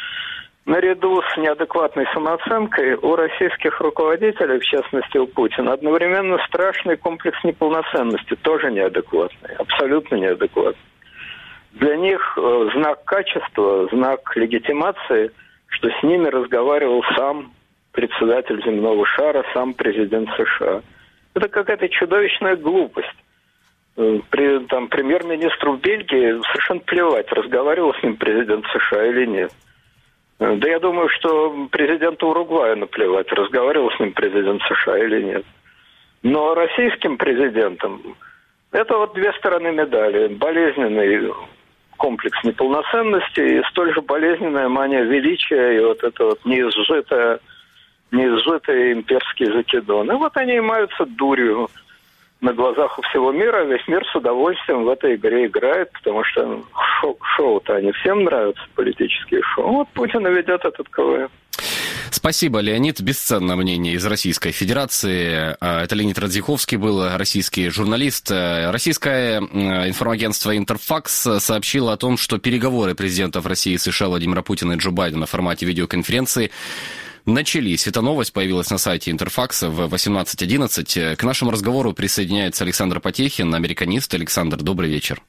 наряду с неадекватной самооценкой у российских руководителей, в частности у Путина, одновременно страшный комплекс неполноценности, тоже неадекватный, абсолютно неадекватный. Для них э, знак качества, знак легитимации, что с ними разговаривал сам председатель земного шара, сам президент США. Это какая-то чудовищная глупость. При, там, премьер-министру Бельгии совершенно плевать, разговаривал с ним президент США или нет. Да я думаю, что президенту Уругвая наплевать, разговаривал с ним президент США или нет. Но российским президентом это вот две стороны медали. Болезненный комплекс неполноценности и столь же болезненная мания величия и вот это вот неизжитое, неизжитый имперский закидон. И вот они и маются дурью на глазах у всего мира. Весь мир с удовольствием в этой игре играет, потому что шоу- шоу-то они всем нравятся, политические шоу. Вот Путин и ведет этот КВН. Спасибо, Леонид. Бесценное мнение из Российской Федерации. Это Леонид Радзиховский был, российский журналист. Российское информагентство «Интерфакс» сообщило о том, что переговоры президентов России и США Владимира Путина и Джо Байдена в формате видеоконференции начались. Эта новость появилась на сайте Интерфакса в восемнадцать одиннадцать. К нашему разговору присоединяется Александр Потехин, американист. Александр, добрый вечер.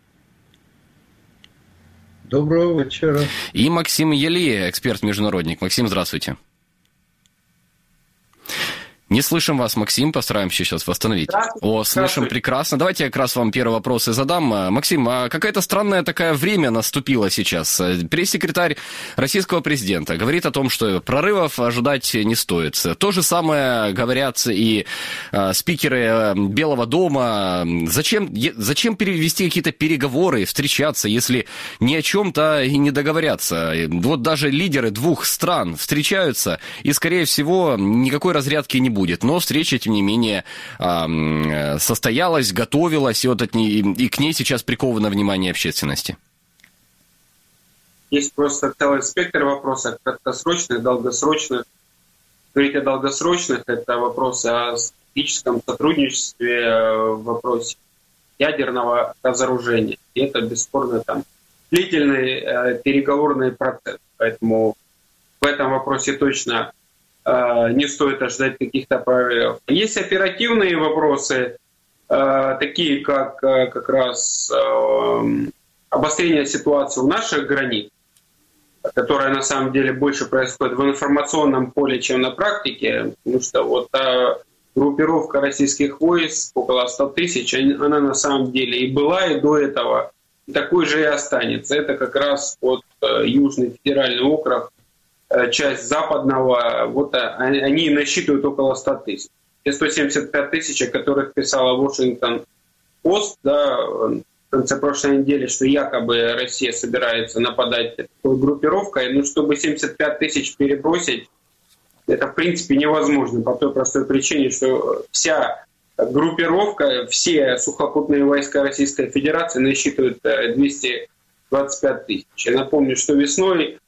Доброго вечера. И Максим Елия, эксперт-международник. Максим, здравствуйте. Не слышим вас, Максим, постараемся сейчас восстановить. О, слышим прекрасно. Давайте я как раз вам первый вопрос и задам. Максим, а какая-то странное такое время наступило сейчас. Пресс-секретарь российского президента говорит о том, что прорывов ожидать не стоит. То же самое говорят и э, спикеры Белого дома. Зачем, зачем перевести какие-то переговоры, встречаться, если ни о чем-то и не договорятся? Вот даже лидеры двух стран встречаются, и, скорее всего, никакой разрядки не будет. будет. Но встреча, тем не менее, состоялась, готовилась, и, вот от ней, и к ней сейчас приковано внимание общественности. Есть просто целый спектр вопросов, краткосрочных, долгосрочных. Говорить о долгосрочных, это вопросы о стратегическом сотрудничестве, в вопросе ядерного разоружения. И это, бесспорно, там длительный э, переговорный процесс. Поэтому в этом вопросе точно не стоит ожидать каких-то прорывов. Есть оперативные вопросы, такие как как раз обострение ситуации у наших границ, которая на самом деле больше происходит в информационном поле, чем на практике, потому что вот группировка российских войск, около ста тысяч, она на самом деле и была, и до этого, и такой же и останется. Это как раз вот Южный федеральный округ, часть западного, вот они насчитывают около ста тысяч. Те сто семьдесят пять тысяч, о которых писала Вашингтон-Пост, да, в конце прошлой недели, что якобы Россия собирается нападать такой группировкой, но чтобы семьдесят пять тысяч перебросить, это в принципе невозможно по той простой причине, что вся группировка, все сухопутные войска Российской Федерации насчитывают двести двадцать пять тысяч. Я напомню, что весной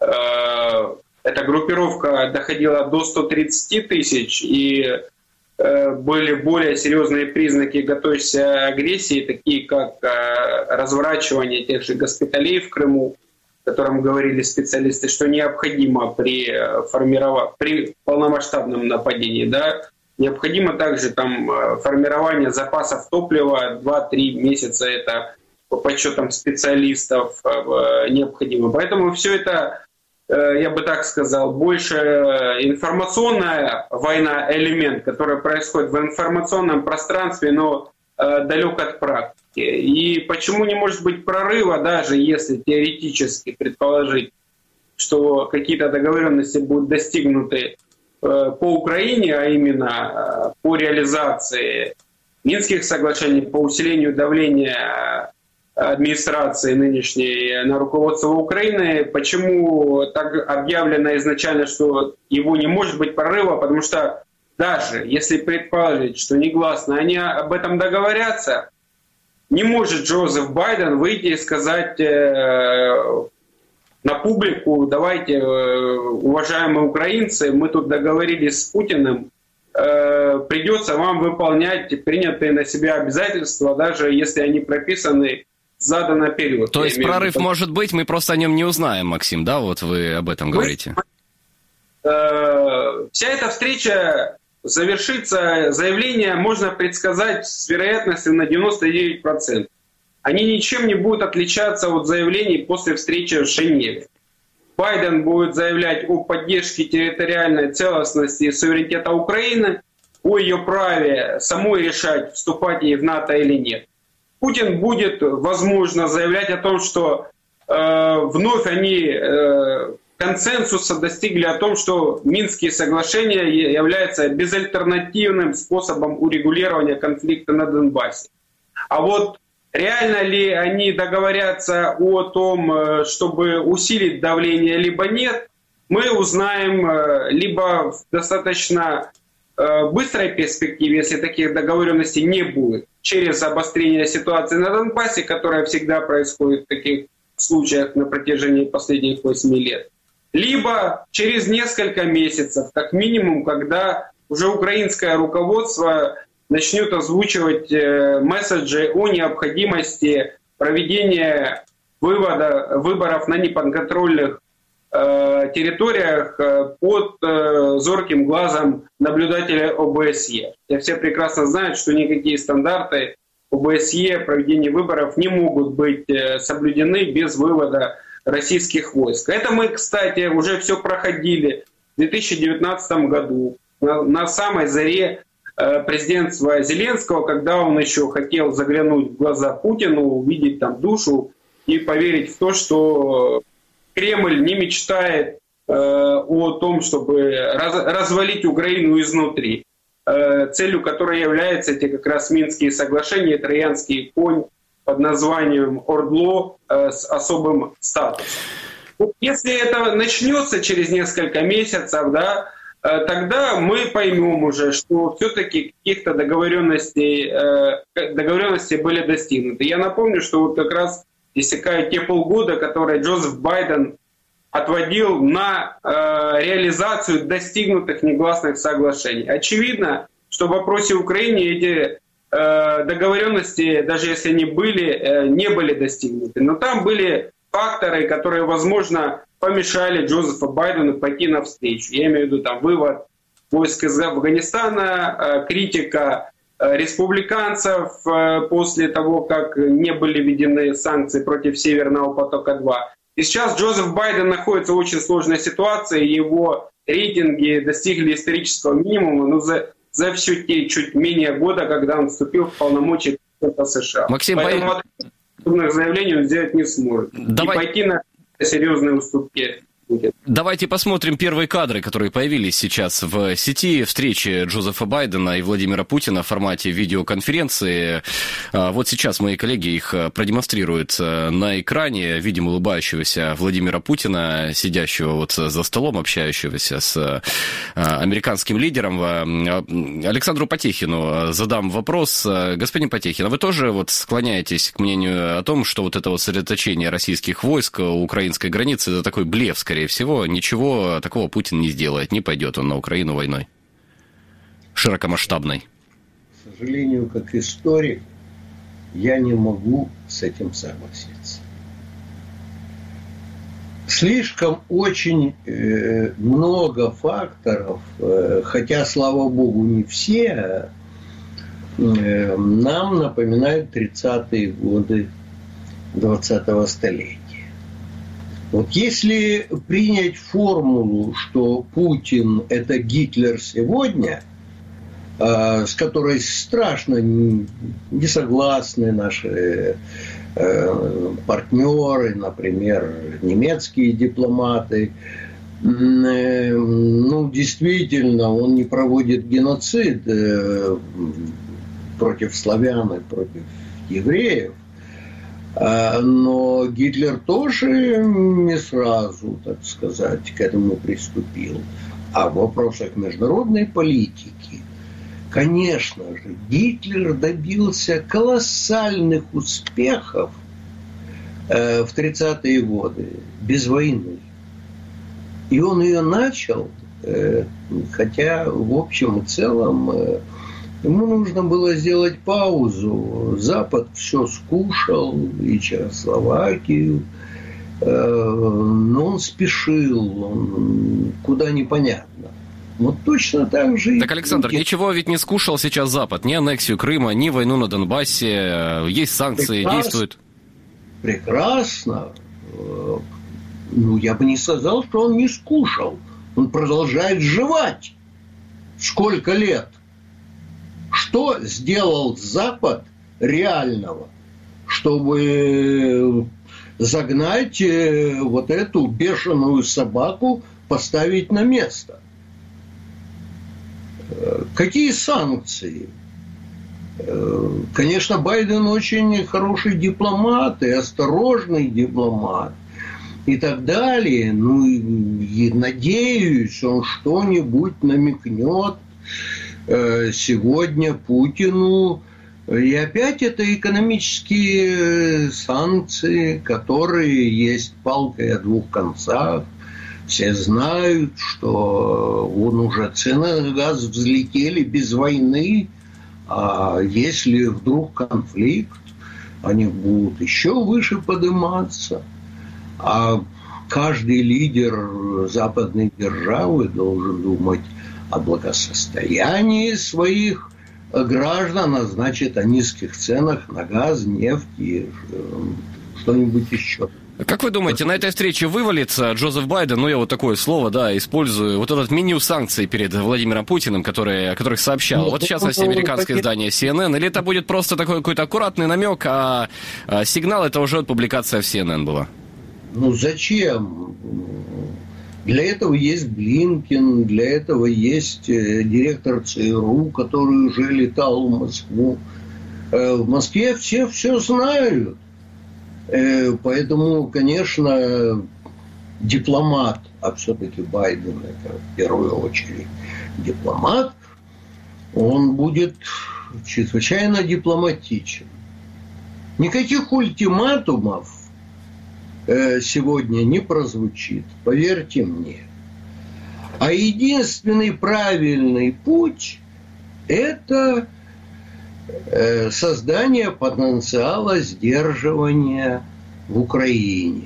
эта группировка доходила до ста тридцати тысяч, и были более серьезные признаки готовящейся агрессии, такие как разворачивание тех же госпиталей в Крыму, о котором говорили специалисты, что необходимо при, формиров... при полномасштабном нападении. Да? Необходимо также там формирование запасов топлива, два-три месяца, это по подсчетам специалистов необходимо. Поэтому все это, я бы так сказал, больше информационная война, элемент, который происходит в информационном пространстве, но э, далек от практики. И почему не может быть прорыва, даже если теоретически предположить, что какие-то договоренности будут достигнуты э, по Украине, а именно э, по реализации Минских соглашений, по усилению давления администрации нынешней на руководство Украины. Почему так объявлено изначально, что его не может быть прорыва? Потому что даже если предположить, что негласно они об этом договорятся, не может Джозеф Байден выйти и сказать э, на публику: давайте, э, уважаемые украинцы, мы тут договорились с Путиным, э, придется вам выполнять принятые на себя обязательства, даже если они прописаны задом наперед. То есть прорыв может быть, мы просто о нем не узнаем, Максим, да? Вот вы об этом говорите. Э, вся эта встреча завершится, заявление можно предсказать с вероятностью на девяносто девять процентов. Они ничем не будут отличаться от заявлений после встречи в Женеве. Байден будет заявлять о поддержке территориальной целостности и суверенитета Украины, о ее праве самой решать, вступать ей в НАТО или нет. Путин будет, возможно, заявлять о том, что э, вновь они э, консенсуса достигли о том, что Минские соглашения являются безальтернативным способом урегулирования конфликта на Донбассе. А вот реально ли они договорятся о том, чтобы усилить давление, либо нет, мы узнаем либо в достаточно быстрой перспективе, если таких договоренностей не будет, через обострение ситуации на Донбассе, которая всегда происходит в таких случаях на протяжении последних восьми лет, либо через несколько месяцев, как минимум, когда уже украинское руководство начнет озвучивать месседжи о необходимости проведения вывода, выборов на неподконтрольных э, территориях э, под э, зорким глазом наблюдателя ОБСЕ. И все прекрасно знают, что никакие стандарты ОБСЕ проведения выборов не могут быть э, соблюдены без вывода российских войск. Это мы, кстати, уже все проходили в две тысячи девятнадцатом году, на, на самой заре президентства Зеленского, когда он еще хотел заглянуть в глаза Путину, увидеть там душу и поверить в то, что Кремль не мечтает э, о том, чтобы раз, развалить Украину изнутри, э, целью которой являются эти как раз Минские соглашения, троянский конь под названием ОРДЛО э, с особым статусом. Если это начнется через несколько месяцев, да, тогда мы поймем уже, что все-таки каких-то договоренностей, договоренностей были достигнуты. Я напомню, что вот как раз истекают те полгода, которые Джозеф Байден отводил на реализацию достигнутых негласных соглашений. Очевидно, что в вопросе Украины эти договоренности, даже если они были, не были достигнуты. Но там были факторы, которые, возможно, помешали Джозефу Байдену пойти навстречу. Я имею в виду там вывод войск из Афганистана, критика республиканцев после того, как не были введены санкции против Северного потока-два. И сейчас Джозеф Байден находится в очень сложной ситуации, его рейтинги достигли исторического минимума, но за, за все те чуть менее года, когда он вступил в полномочия президента США. Максим, Поэтому по... подобных заявлений он сделать не сможет. Давай... И пойти на серьезные уступки. Давайте посмотрим первые кадры, которые появились сейчас в сети. Встречи Джозефа Байдена и Владимира Путина в формате видеоконференции. Вот сейчас мои коллеги их продемонстрируют на экране. Видим улыбающегося Владимира Путина, сидящего вот за столом, общающегося с американским лидером. Александру Потехину задам вопрос. Господин Потехин, а вы тоже вот склоняетесь к мнению о том, что вот это вот сосредоточение российских войск у украинской границы – это такой блеф, скорее всего, ничего такого Путин не сделает, не пойдет он на Украину войной широкомасштабной? К сожалению, как историк, я не могу с этим согласиться. Слишком очень э, много факторов, э, хотя, слава богу, не все, э, нам напоминают тридцатые годы двадцатого столетия. Вот если принять формулу, что Путин – это Гитлер сегодня, э, с которой страшно не согласны наши э, партнеры, например, немецкие дипломаты, э, ну, действительно, он не проводит геноцид э, против славян и против евреев. Но Гитлер тоже не сразу, так сказать, к этому приступил. А в вопросах международной политики, конечно же, Гитлер добился колоссальных успехов в тридцатые годы без войны. И он ее начал, хотя в общем и целом ему нужно было сделать паузу. Запад все скушал, и Чехословакию. Но он спешил, он куда непонятно. Вот точно так же... Так, Александр, и... ничего ведь не скушал сейчас Запад. Ни аннексию Крыма, ни войну на Донбассе. Есть санкции, Прекрасно. действуют. Прекрасно. ну, я бы не сказал, что он не скушал. Он продолжает жевать. Сколько лет? Что сделал Запад реального, чтобы загнать вот эту бешеную собаку, поставить на место? Какие санкции? Конечно, Байден очень хороший дипломат и осторожный дипломат и так далее. Ну, и надеюсь, он что-нибудь намекнет сегодня Путину. И опять это экономические санкции, которые есть палкой о двух концах. Все знают, что вон уже цены на газ взлетели без войны, а если вдруг конфликт, они будут еще выше подниматься. А каждый лидер западной державы должен думать о благосостоянии своих граждан, а значит о низких ценах на газ, нефть и что-нибудь еще. Как вы думаете, на этой встрече вывалится Джозеф Байден, ну я вот такое слово, да, использую, вот этот меню санкций перед Владимиром Путиным, который, о которых сообщал, вот в частности американское издание си эн эн, или это будет просто такой какой-то аккуратный намек, а, а сигнал это уже публикация в си эн эн была? Ну зачем? Для этого есть Блинкен, для этого есть директор ЦРУ, который уже летал в Москву. В Москве все все знают. Поэтому, конечно, дипломат, а все-таки Байден это в первую очередь дипломат, он будет чрезвычайно дипломатичен. Никаких ультиматумов сегодня не прозвучит, поверьте мне. А единственный правильный путь – это создание потенциала сдерживания в Украине.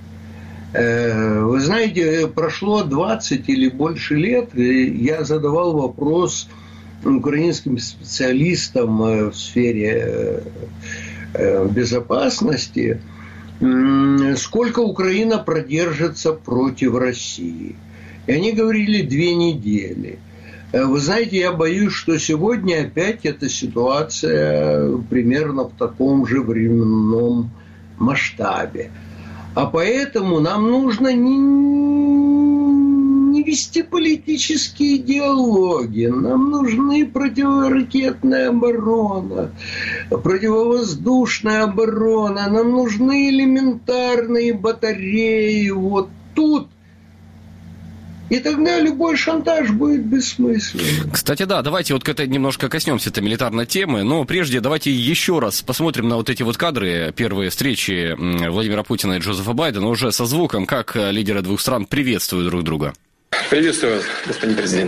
Вы знаете, прошло двадцать или больше лет, я задавал вопрос украинским специалистам в сфере безопасности, сколько Украина продержится против России. И они говорили две недели. Вы знаете, я боюсь, что сегодня опять эта ситуация примерно в таком же временном масштабе. А поэтому нам нужно не, не вести политические диалоги. Нам нужны противоракетная оборона, противовоздушная оборона. Нам нужны элементарные батареи. Вот тут. И тогда любой шантаж будет бессмысленным. Кстати, да, давайте вот к этой немножко коснемся этой милитарной темы, но прежде давайте еще раз посмотрим на вот эти вот кадры первой встречи Владимира Путина и Джозефа Байдена уже со звуком, как лидеры двух стран приветствуют друг друга. Приветствую вас, господин президент.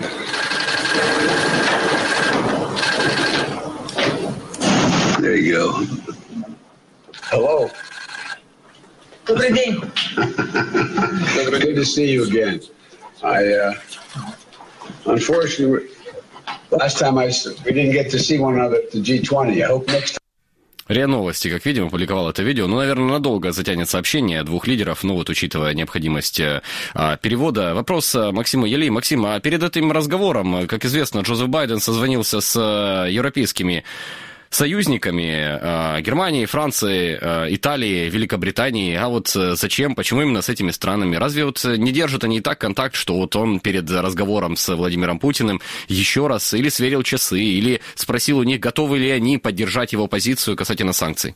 There you go. Hello. Добрый день. Good to see you again. I, uh, unfortunately, last time I, we didn't get to see one another at the джи двадцать. I hope next time. РИА Новости, как видим, опубликовал это видео. Ну, наверное, надолго затянется общение двух лидеров, ну, вот, учитывая необходимость а, перевода. Вопрос Максиму Ели. Максим, а перед этим разговором, как известно, Джозеф Байден созвонился с а, европейскими союзниками э, Германии, Франции, э, Италии, Великобритании. А вот э, зачем, почему именно с этими странами? Разве вот не держат они и так контакт, что вот он перед разговором с Владимиром Путиным еще раз или сверил часы, или спросил у них, готовы ли они поддержать его позицию касательно санкций?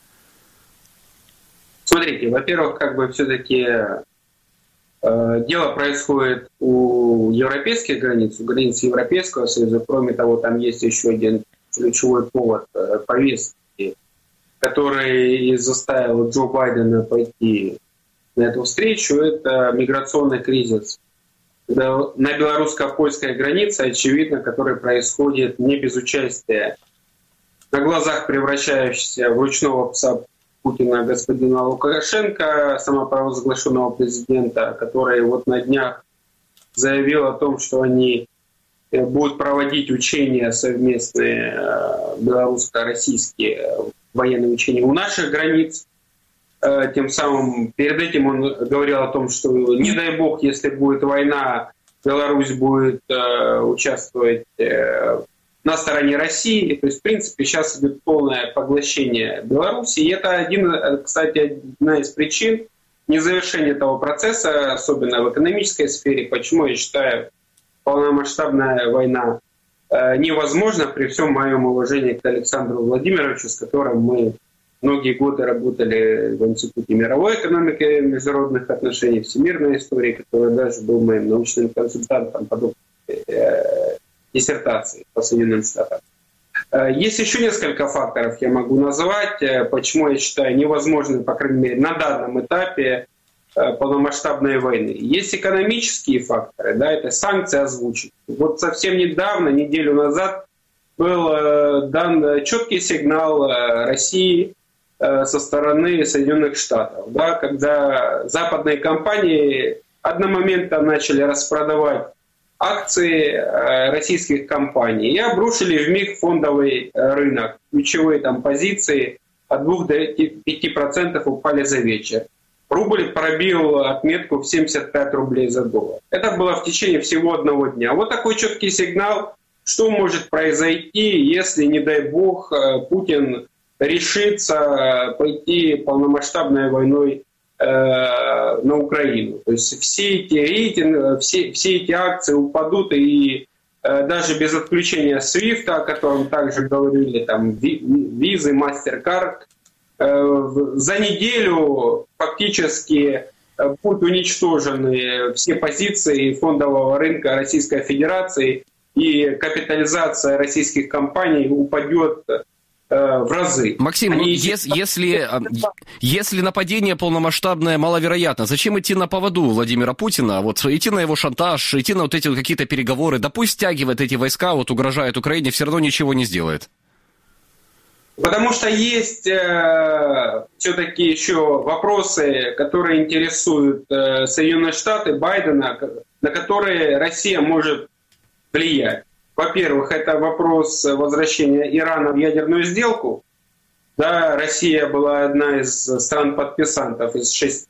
Смотрите, во-первых, как бы все-таки э, дело происходит у европейских границ, у границ Европейского Союза. Кроме того, там есть еще один ключевой повод повестки, который и заставил Джо Байдена пойти на эту встречу, это миграционный кризис. На белорусско-польской границе, очевидно, который происходит не без участия на глазах превращающегося в ручного пса Путина господина Лукашенко, самопровозглашенного президента, который вот на днях заявил о том, что они будут проводить учения совместные белорусско-российские военные учения у наших границ. Тем самым перед этим он говорил о том, что не дай бог, если будет война, Беларусь будет участвовать на стороне России. То есть, в принципе, сейчас идет полное поглощение Беларуси. И это, один, кстати, одна из причин незавершения этого процесса, особенно в экономической сфере. Почему я считаю, полномасштабная война невозможна, при всем моем уважении к Александру Владимировичу, с которым мы многие годы работали в Институте мировой экономики и международных отношений, всемирной истории, который даже был моим научным консультантом по э, диссертации по Соединенным Штатам. Есть еще несколько факторов, я могу назвать, почему я считаю невозможным, по крайней мере, на данном этапе полномасштабной войны. Есть экономические факторы, да, это санкции озвучить. Вот совсем недавно, неделю назад, был дан четкий сигнал России со стороны Соединенных Штатов, да, когда западные компании одномоментно начали распродавать акции российских компаний и обрушили вмиг фондовый рынок. Ключевые там позиции от двух до пяти процентов упали за вечер. Рубль пробил отметку в семьдесят пять рублей за доллар. Это было в течение всего одного дня. Вот такой четкий сигнал, что может произойти, если, не дай бог, Путин решится пойти полномасштабной войной э, на Украину. То есть все эти рейтинги, все, все эти акции упадут, и э, даже без отключения свифта, о котором также говорили, там, визы, MasterCard, э, за неделю фактически будут уничтожены все позиции фондового рынка Российской Федерации, и капитализация российских компаний упадет в разы. Максим, Они... если, если, если нападение полномасштабное маловероятно, зачем идти на поводу Владимира Путина, вот идти на его шантаж, идти на вот эти вот какие-то переговоры, да пусть стягивает эти войска, вот угрожает Украине, все равно ничего не сделает. Потому что есть э, все-таки еще вопросы, которые интересуют э, Соединенные Штаты, Байдена, на которые Россия может влиять. Во-первых, это вопрос возвращения Ирана в ядерную сделку. Да, Россия была одна из стран-подписантов из шести.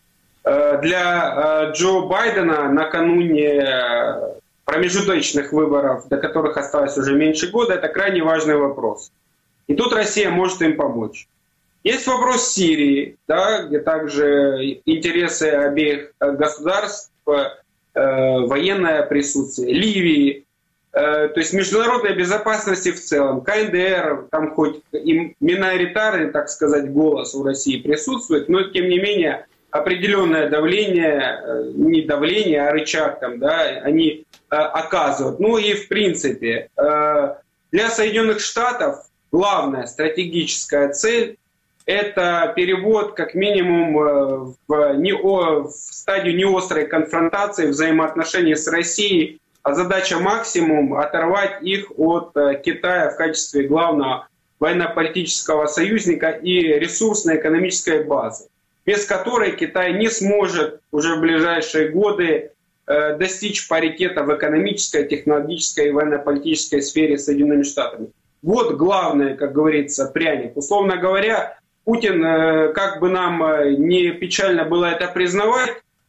Для Джо Байдена накануне промежуточных выборов, до которых осталось уже меньше года, это крайне важный вопрос. И тут Россия может им помочь. Есть вопрос Сирии, да, где также интересы обеих государств, военное присутствие, Ливии. То есть международной безопасности в целом, ка эн дэ эр, там хоть и миноритарный, так сказать, голос у России присутствует, но тем не менее определенное давление, не давление, а рычаг там, да, они оказывают. Ну и в принципе для Соединенных Штатов главная стратегическая цель – это перевод как минимум в, не, в стадию неострой конфронтации взаимоотношений с Россией, а задача максимум – оторвать их от Китая в качестве главного военно-политического союзника и ресурсной экономической базы, без которой Китай не сможет уже в ближайшие годы достичь паритета в экономической, технологической и военно-политической сфере с Соединенными Штатами. Вот главное, как говорится, пряник. Условно говоря, Путин, как бы нам не печально было это признавать,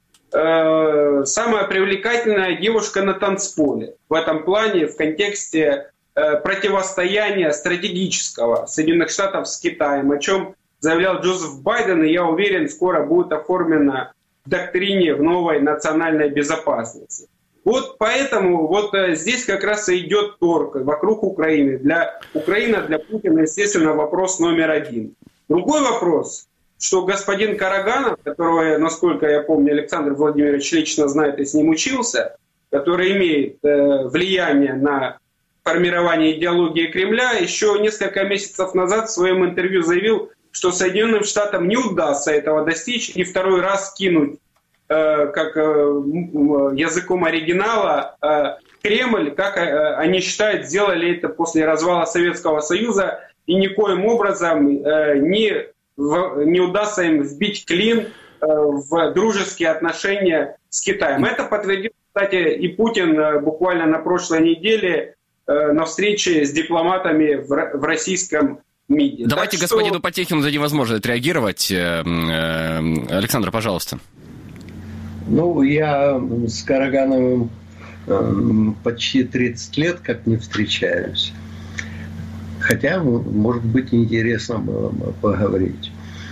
самая привлекательная девушка на танцполе. В этом плане, в контексте противостояния стратегического Соединенных Штатов с Китаем, о чем заявлял Джозеф Байден, и я уверен, скоро будет оформлено в доктрине в новой национальной безопасности. Вот поэтому вот здесь как раз и идет торг вокруг Украины. Для Украины, для Путина, естественно, вопрос номер один. Другой вопрос, что господин Караганов, которого, насколько я помню, Александр Владимирович лично знает и с ним учился, который имеет э, влияние на формирование идеологии Кремля, еще несколько месяцев назад в своем интервью заявил, что Соединенным Штатам не удастся этого достичь и второй раз кинуть, э, как э, языком оригинала, э, Кремль, как э, они считают, сделали это после развала Советского Союза, и никоим образом э, не В, не удастся им вбить клин э, в дружеские отношения с Китаем. Это подтвердил, кстати, и Путин э, буквально на прошлой неделе э, на встрече с дипломатами в, в российском МИДе. Давайте так господину что... Потехину дадим возможность отреагировать. Александр, пожалуйста. Ну, я с Карагановым почти тридцать лет как не встречаюсь. Хотя, может быть, интересно было бы поговорить.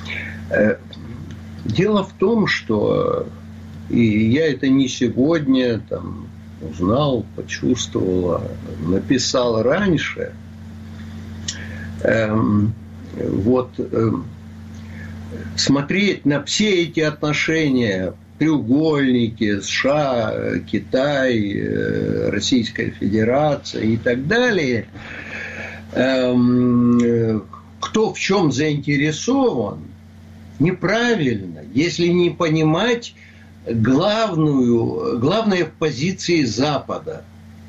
Дело в том, что и я это не сегодня там узнал, почувствовал, написал раньше. Эм, вот эм, смотреть на все эти отношения, треугольники США, Китай, Российская Федерация и так далее, эм, кто в чем заинтересован, неправильно, если не понимать главную, главные позиции Запада,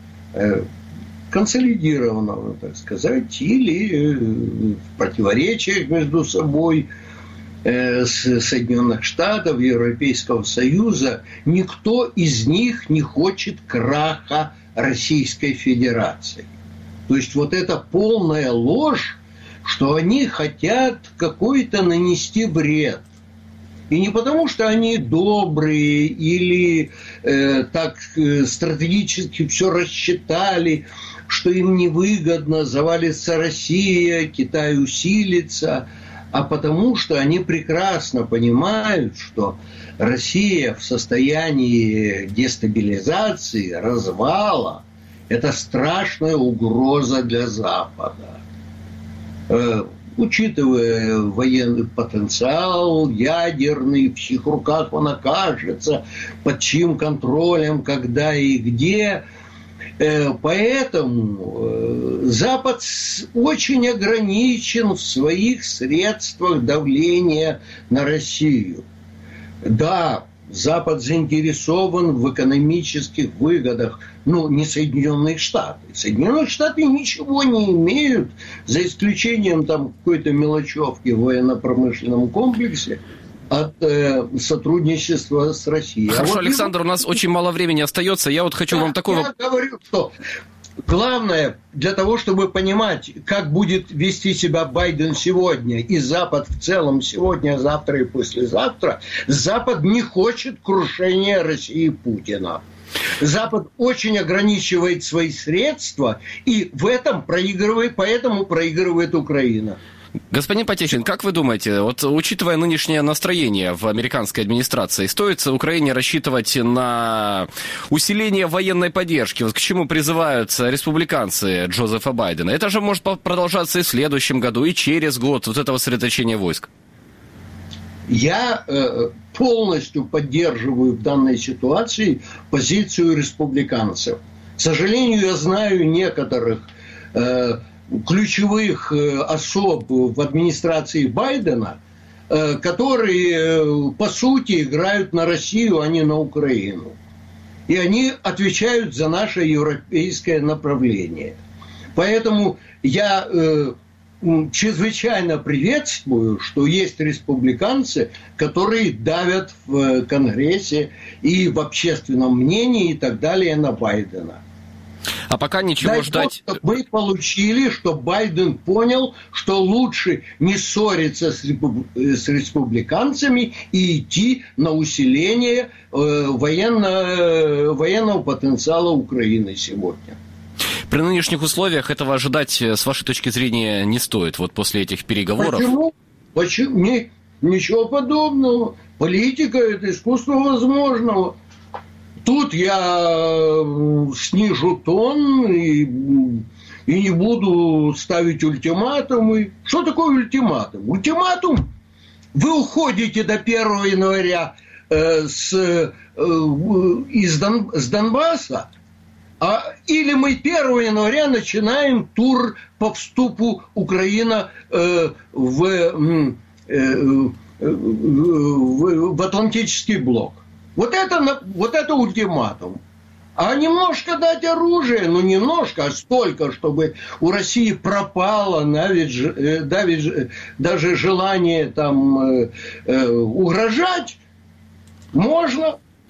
консолидированного, так сказать, или в противоречиях между собой Соединенных Штатов, Европейского Союза. Никто из них не хочет краха Российской Федерации. То есть вот эта полная ложь, что они хотят какой-то нанести вред. И не потому, что они добрые или э, так э, стратегически все рассчитали, что им невыгодно, завалится Россия, Китай усилится, а потому, что они прекрасно понимают, что Россия в состоянии дестабилизации, развала, это страшная угроза для Запада. Э, Учитывая военный потенциал, ядерный, в чьих руках он окажется, под чьим контролем, когда и где. Поэтому Запад очень ограничен в своих средствах давления на Россию. Да, Запад заинтересован в экономических выгодах, ну, не Соединенные Штаты. Соединенные Штаты ничего не имеют, за исключением там какой-то мелочевки в военно-промышленном комплексе, от э, сотрудничества с Россией. Хорошо, а вот Александр, у нас очень мало времени остается. Я вот хочу я, вам такой... Я говорю, что главное, для того, чтобы понимать, как будет вести себя Байден сегодня и Запад в целом сегодня, завтра и послезавтра, Запад не хочет крушения России Путина. Запад очень ограничивает свои средства, и в этом проигрывает, поэтому проигрывает Украина. Господин Потехин, как вы думаете, вот учитывая нынешнее настроение в американской администрации, стоит Украине рассчитывать на усиление военной поддержки? Вот к чему призываются республиканцы Джозефа Байдена? Это же может продолжаться и в следующем году, и через год, вот этого сосредоточения войск. Я э, полностью поддерживаю в данной ситуации позицию республиканцев. К сожалению, я знаю некоторых э, ключевых особ в администрации Байдена, которые, по сути, играют на Россию, а не на Украину. И они отвечают за наше европейское направление. Поэтому я чрезвычайно приветствую, что есть республиканцы, которые давят в Конгрессе и в общественном мнении и так далее на Байдена. А пока ничего Дай ждать... Бог, чтобы мы получили, что Байден понял, что лучше не ссориться с, репуб... с республиканцами и идти на усиление э, военно... военного потенциала Украины сегодня. При нынешних условиях этого ожидать, с вашей точки зрения, не стоит, вот после этих переговоров? Почему? Почему? Не, ничего подобного. Политика – это искусство возможного. Тут я снижу тон и, и не буду ставить ультиматумы. Что такое ультиматум? Ультиматум – вы уходите до первого января э, с, э, из Дон, с Донбасса, а, или мы первого января начинаем тур по вступу Украины э, в, э, э, в, в Атлантический блок. Вот это, вот это ультиматум. А немножко дать оружие, ну немножко, а столько, чтобы у России пропало навіть, навіть, даже желание там, э, угрожать, можно.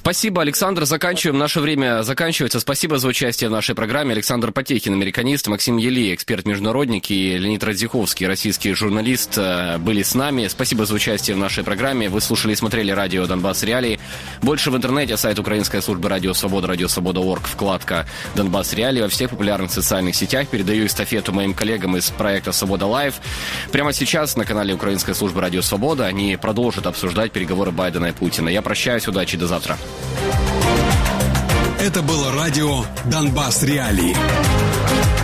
Спасибо, Александр. Заканчиваем. Наше время заканчивается. Спасибо за участие в нашей программе. Александр Потехин, американист, Максим Ели, эксперт-международник, и Леонид Радзиховский, российский журналист, были с нами. Спасибо за участие в нашей программе. Вы слушали и смотрели радио «Донбасс Реалии». Больше в интернете, сайт Украинской службы Радио Свобода, радио свобода точка орг, вкладка «Донбасс Реалии». Во всех популярных социальных сетях. Передаю эстафету моим коллегам из проекта «Свобода Лайв». Прямо сейчас на канале Украинской службы Радио Свобода они продолжат обсуждать переговоры Байдена и Путина. Я прощаюсь. Удачи. До завтра. Это было радио «Донбасс Реалии».